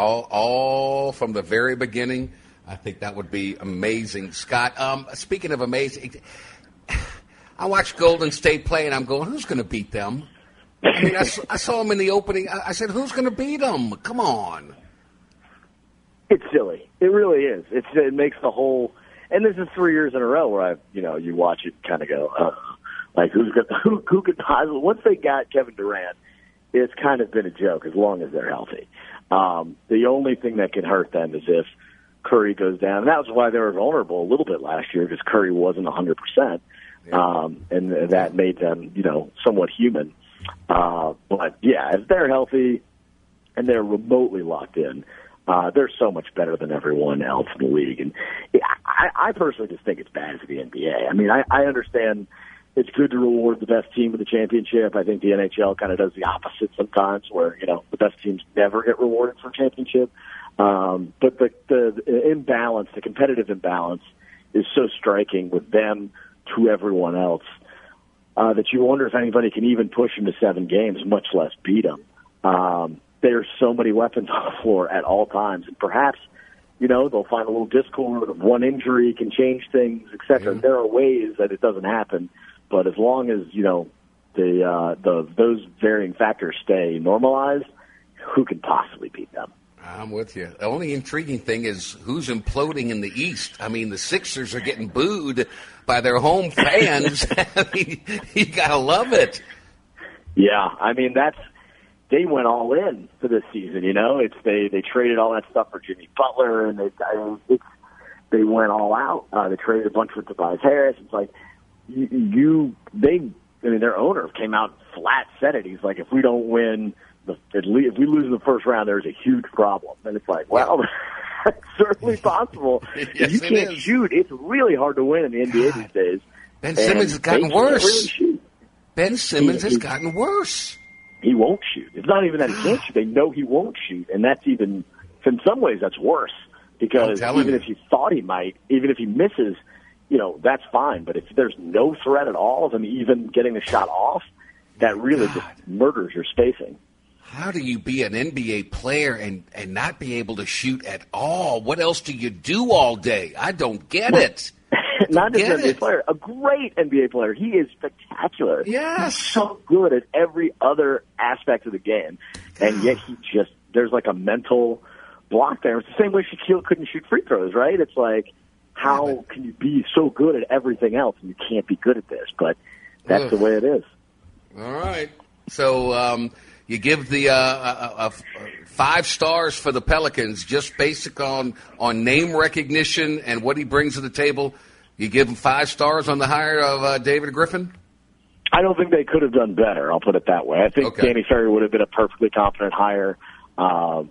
[SPEAKER 1] all from the very beginning. I think that would be amazing. Scott, speaking of amazing, I watched Golden State play, and I'm going, who's going to beat them? I mean, I saw them in the opening. I said, who's going to beat them? Come on.
[SPEAKER 14] It's silly. It really is. It makes the whole – and this is 3 years in a row where you watch it kind of go, who could possibly – once they got Kevin Durant, it's kind of been a joke as long as they're healthy. The only thing that can hurt them is if Curry goes down. And that was why they were vulnerable a little bit last year, because Curry wasn't 100%. And that made them, somewhat human. But, yeah, if they're healthy and they're remotely locked in, they're so much better than everyone else in the league. And I personally just think it's bad for the NBA. I mean, I understand it's good to reward the best team with the championship. I think the NHL kind of does the opposite sometimes where, the best teams never get rewarded for a championship. But the imbalance, the competitive imbalance is so striking with them to everyone else that you wonder if anybody can even push them to 7 games, much less beat them. There's so many weapons on the floor at all times. And perhaps, they'll find a little discord. One injury can change things, et cetera. There are ways that it doesn't happen. But as long as, those varying factors stay normalized, who can possibly beat them?
[SPEAKER 1] I'm with you. The only intriguing thing is who's imploding in the East. I mean, the Sixers are getting booed by their home fans. I mean, you got to love it.
[SPEAKER 14] Yeah, I mean, they went all in for this season, They traded all that stuff for Jimmy Butler, and they went all out. They traded a bunch for Tobias Harris. It's like, they their owner came out flat said it. He's like, if we don't win, if we lose in the first round, there's a huge problem. And it's like, well, that's certainly possible.
[SPEAKER 1] Yes,
[SPEAKER 14] if you can't shoot, it's really hard to win in the NBA these days.
[SPEAKER 1] Ben Simmons has gotten worse.
[SPEAKER 14] Really shoot.
[SPEAKER 1] Ben Simmons has gotten worse.
[SPEAKER 14] He won't shoot. It's not even that he can't shoot. They know he won't shoot, and that's even, in some ways, that's worse. Because even if he thought he might, even if he misses, that's fine. But if there's no threat at all of him even getting the shot off, that really just murders your spacing.
[SPEAKER 1] How do you be an NBA player and not be able to shoot at all? What else do you do all day? I don't get it.
[SPEAKER 14] Not just an NBA player, a great NBA player. He is spectacular.
[SPEAKER 1] Yes.
[SPEAKER 14] He's so good at every other aspect of the game. And yet there's like a mental block there. It's the same way Shaquille couldn't shoot free throws, right? It's like, how can you be so good at everything else and you can't be good at this? But that's the way it is.
[SPEAKER 1] All right. So you give the 5 stars for the Pelicans just basic on name recognition and what he brings to the table. You give him 5 stars on the hire of David Griffin?
[SPEAKER 14] I don't think they could have done better. I'll put it that way. I think Danny Ferry would have been a perfectly competent hire. I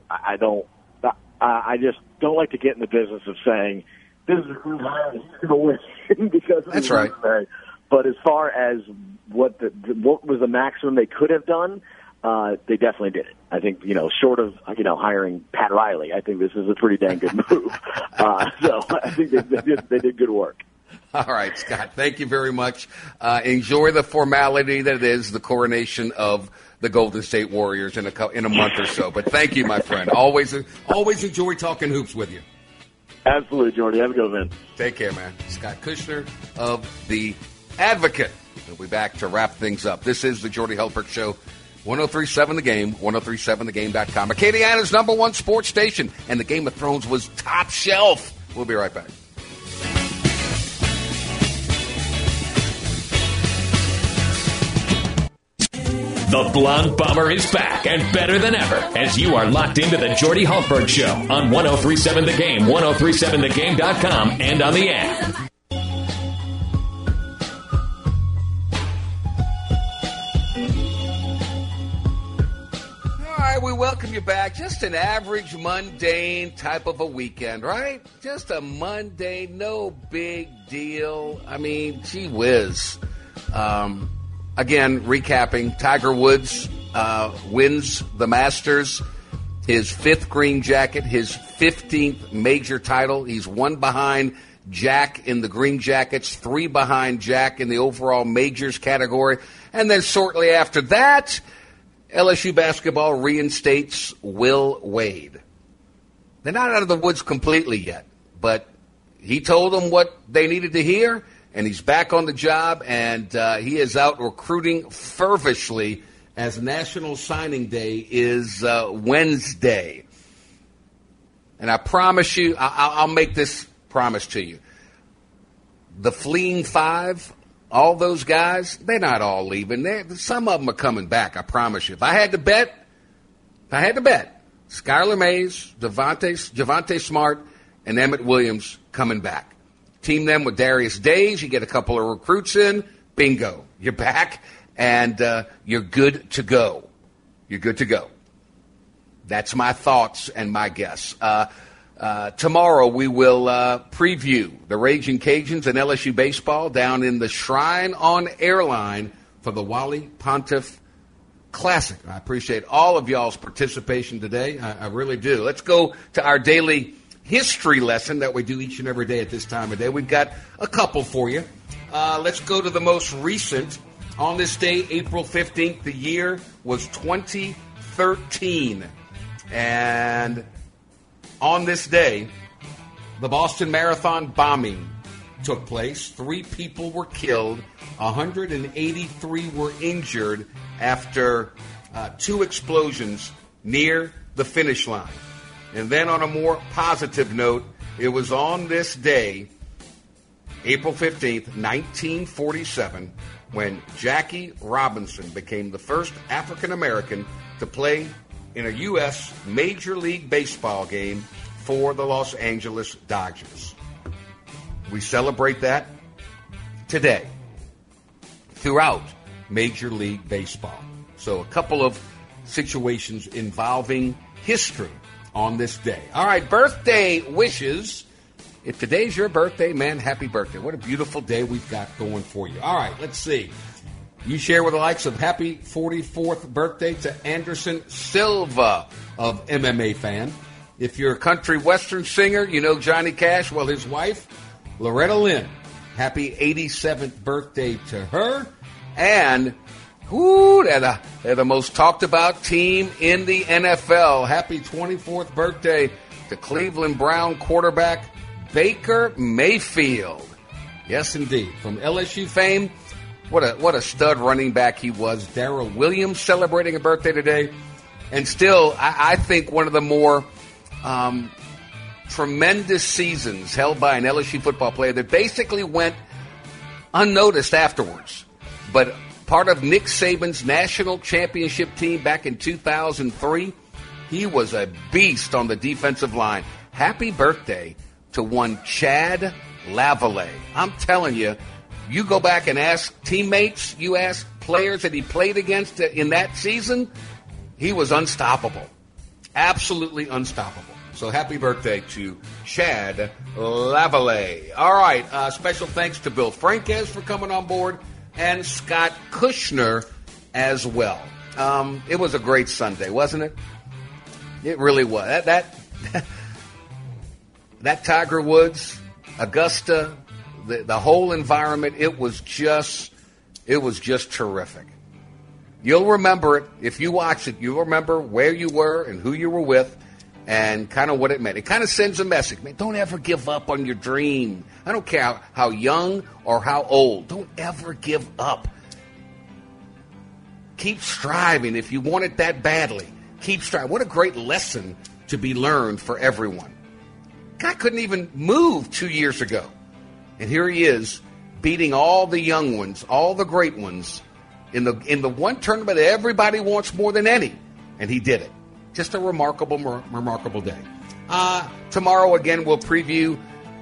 [SPEAKER 14] just don't like to get in the business of saying this is a good hire, he's going to win because of
[SPEAKER 1] that's right.
[SPEAKER 14] But as far as what was the maximum they could have done, they definitely did it. I think, short of, hiring Pat Riley, I think this is a pretty dang good move. So I think they did good work.
[SPEAKER 1] All right, Scott, thank you very much. Enjoy the formality that is the coronation of the Golden State Warriors in a month or so. But thank you, my friend. Always enjoy talking hoops with you.
[SPEAKER 14] Absolutely, Jordy. Have a good one.
[SPEAKER 1] Take care, man. Scott Kushner of The Advocate. We'll be back to wrap things up. This is the Jordy Hultberg Show. 103.7 The Game, 103.7thegame.com. Acadiana's #1 sports station, and the Game of Thrones was top shelf. We'll be right back.
[SPEAKER 7] The Blonde Bomber is back and better than ever as you are locked into the Jordy Hultberg Show on 103.7 The Game, 103.7thegame.com, and on the app.
[SPEAKER 1] We welcome you back. Just an average, mundane type of a weekend, right? Just a mundane, no big deal. I mean, gee whiz. Again, recapping, Tiger Woods wins the Masters, his 5th green jacket, his 15th major title. He's 1 behind Jack in the green jackets, 3 behind Jack in the overall majors category. And then shortly after that, LSU basketball reinstates Will Wade. They're not out of the woods completely yet, but he told them what they needed to hear, and he's back on the job, and he is out recruiting fervishly as National Signing Day is Wednesday. And I promise you, I'll make this promise to you. The Fleeing Five, all those guys, they're not all leaving. Some of them are coming back, I promise you. If I had to bet, Skylar Mays, Javonte Smart, and Emmett Williams coming back. Team them with Darius Days. You get a couple of recruits in. Bingo. You're back, and you're good to go. You're good to go. That's my thoughts and my guess. Tomorrow we will preview the Raging Cajuns and LSU baseball down in the Shrine on Airline for the Wally Pontiff Classic. I appreciate all of y'all's participation today. I really do. Let's go to our daily history lesson that we do each and every day at this time of day. We've got a couple for you. Let's go to the most recent. On this day, April 15th, the year was 2013. And on this day, the Boston Marathon bombing took place. 3 people were killed. 183 were injured after 2 explosions near the finish line. And then on a more positive note, it was on this day, April 15th, 1947, when Jackie Robinson became the first African-American to play in a U.S. Major League Baseball game for the Los Angeles Dodgers. We celebrate that today. throughout Major League Baseball. So a couple of situations involving history on this day. All right, birthday wishes. If today's your birthday, man, happy birthday. What a beautiful day we've got going for you. All right, let's see. You share with the likes of happy 44th birthday to Anderson Silva of MMA Fan. If you're a country western singer, you know Johnny Cash. Well, his wife, Loretta Lynn, happy 87th birthday to her. And they're the most talked about team in the NFL. Happy 24th birthday to Cleveland Brown quarterback Baker Mayfield. Yes, indeed. From LSU fame, what a stud running back he was. Darrell Williams celebrating a birthday today. And still, I think one of the more tremendous seasons held by an LSU football player that basically went unnoticed afterwards. But part of Nick Saban's national championship team back in 2003, he was a beast on the defensive line. Happy birthday to one Chad Lavallee. I'm telling you, you go back and ask teammates, you ask players that he played against in that season, he was unstoppable. Absolutely unstoppable. So happy birthday to Chad Lavallee. All right, special thanks to Bill Franquez for coming on board and Scott Kushner as well. It was a great Sunday, wasn't it? It really was. That Tiger Woods, Augusta, the whole environment, it was just terrific. You'll remember it. If you watch it, you'll remember where you were and who you were with and kind of what it meant. It kind of sends a message. Man, don't ever give up on your dream. I don't care how young or how old. Don't ever give up. Keep striving if you want it that badly. Keep striving. What a great lesson to be learned for everyone. Guy couldn't even move 2 years ago. And here he is beating all the young ones, all the great ones in the one tournament that everybody wants more than any. And he did it. Just a remarkable day. Tomorrow, again, we'll preview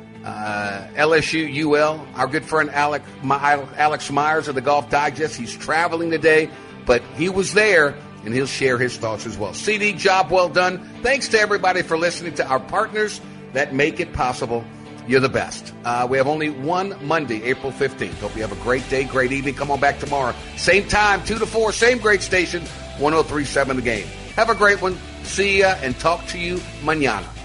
[SPEAKER 1] LSU UL. Our good friend Alex Myers of the Golf Digest. He's traveling today, but he was there, and he'll share his thoughts as well. CD, job well done. Thanks to everybody for listening, to our partners that make it possible. You're the best. We have only one Monday, April 15th. Hope you have a great day, great evening. Come on back tomorrow. Same time, 2 to 4, same great station, 103.7 The Game. Have a great one. See ya and talk to you mañana.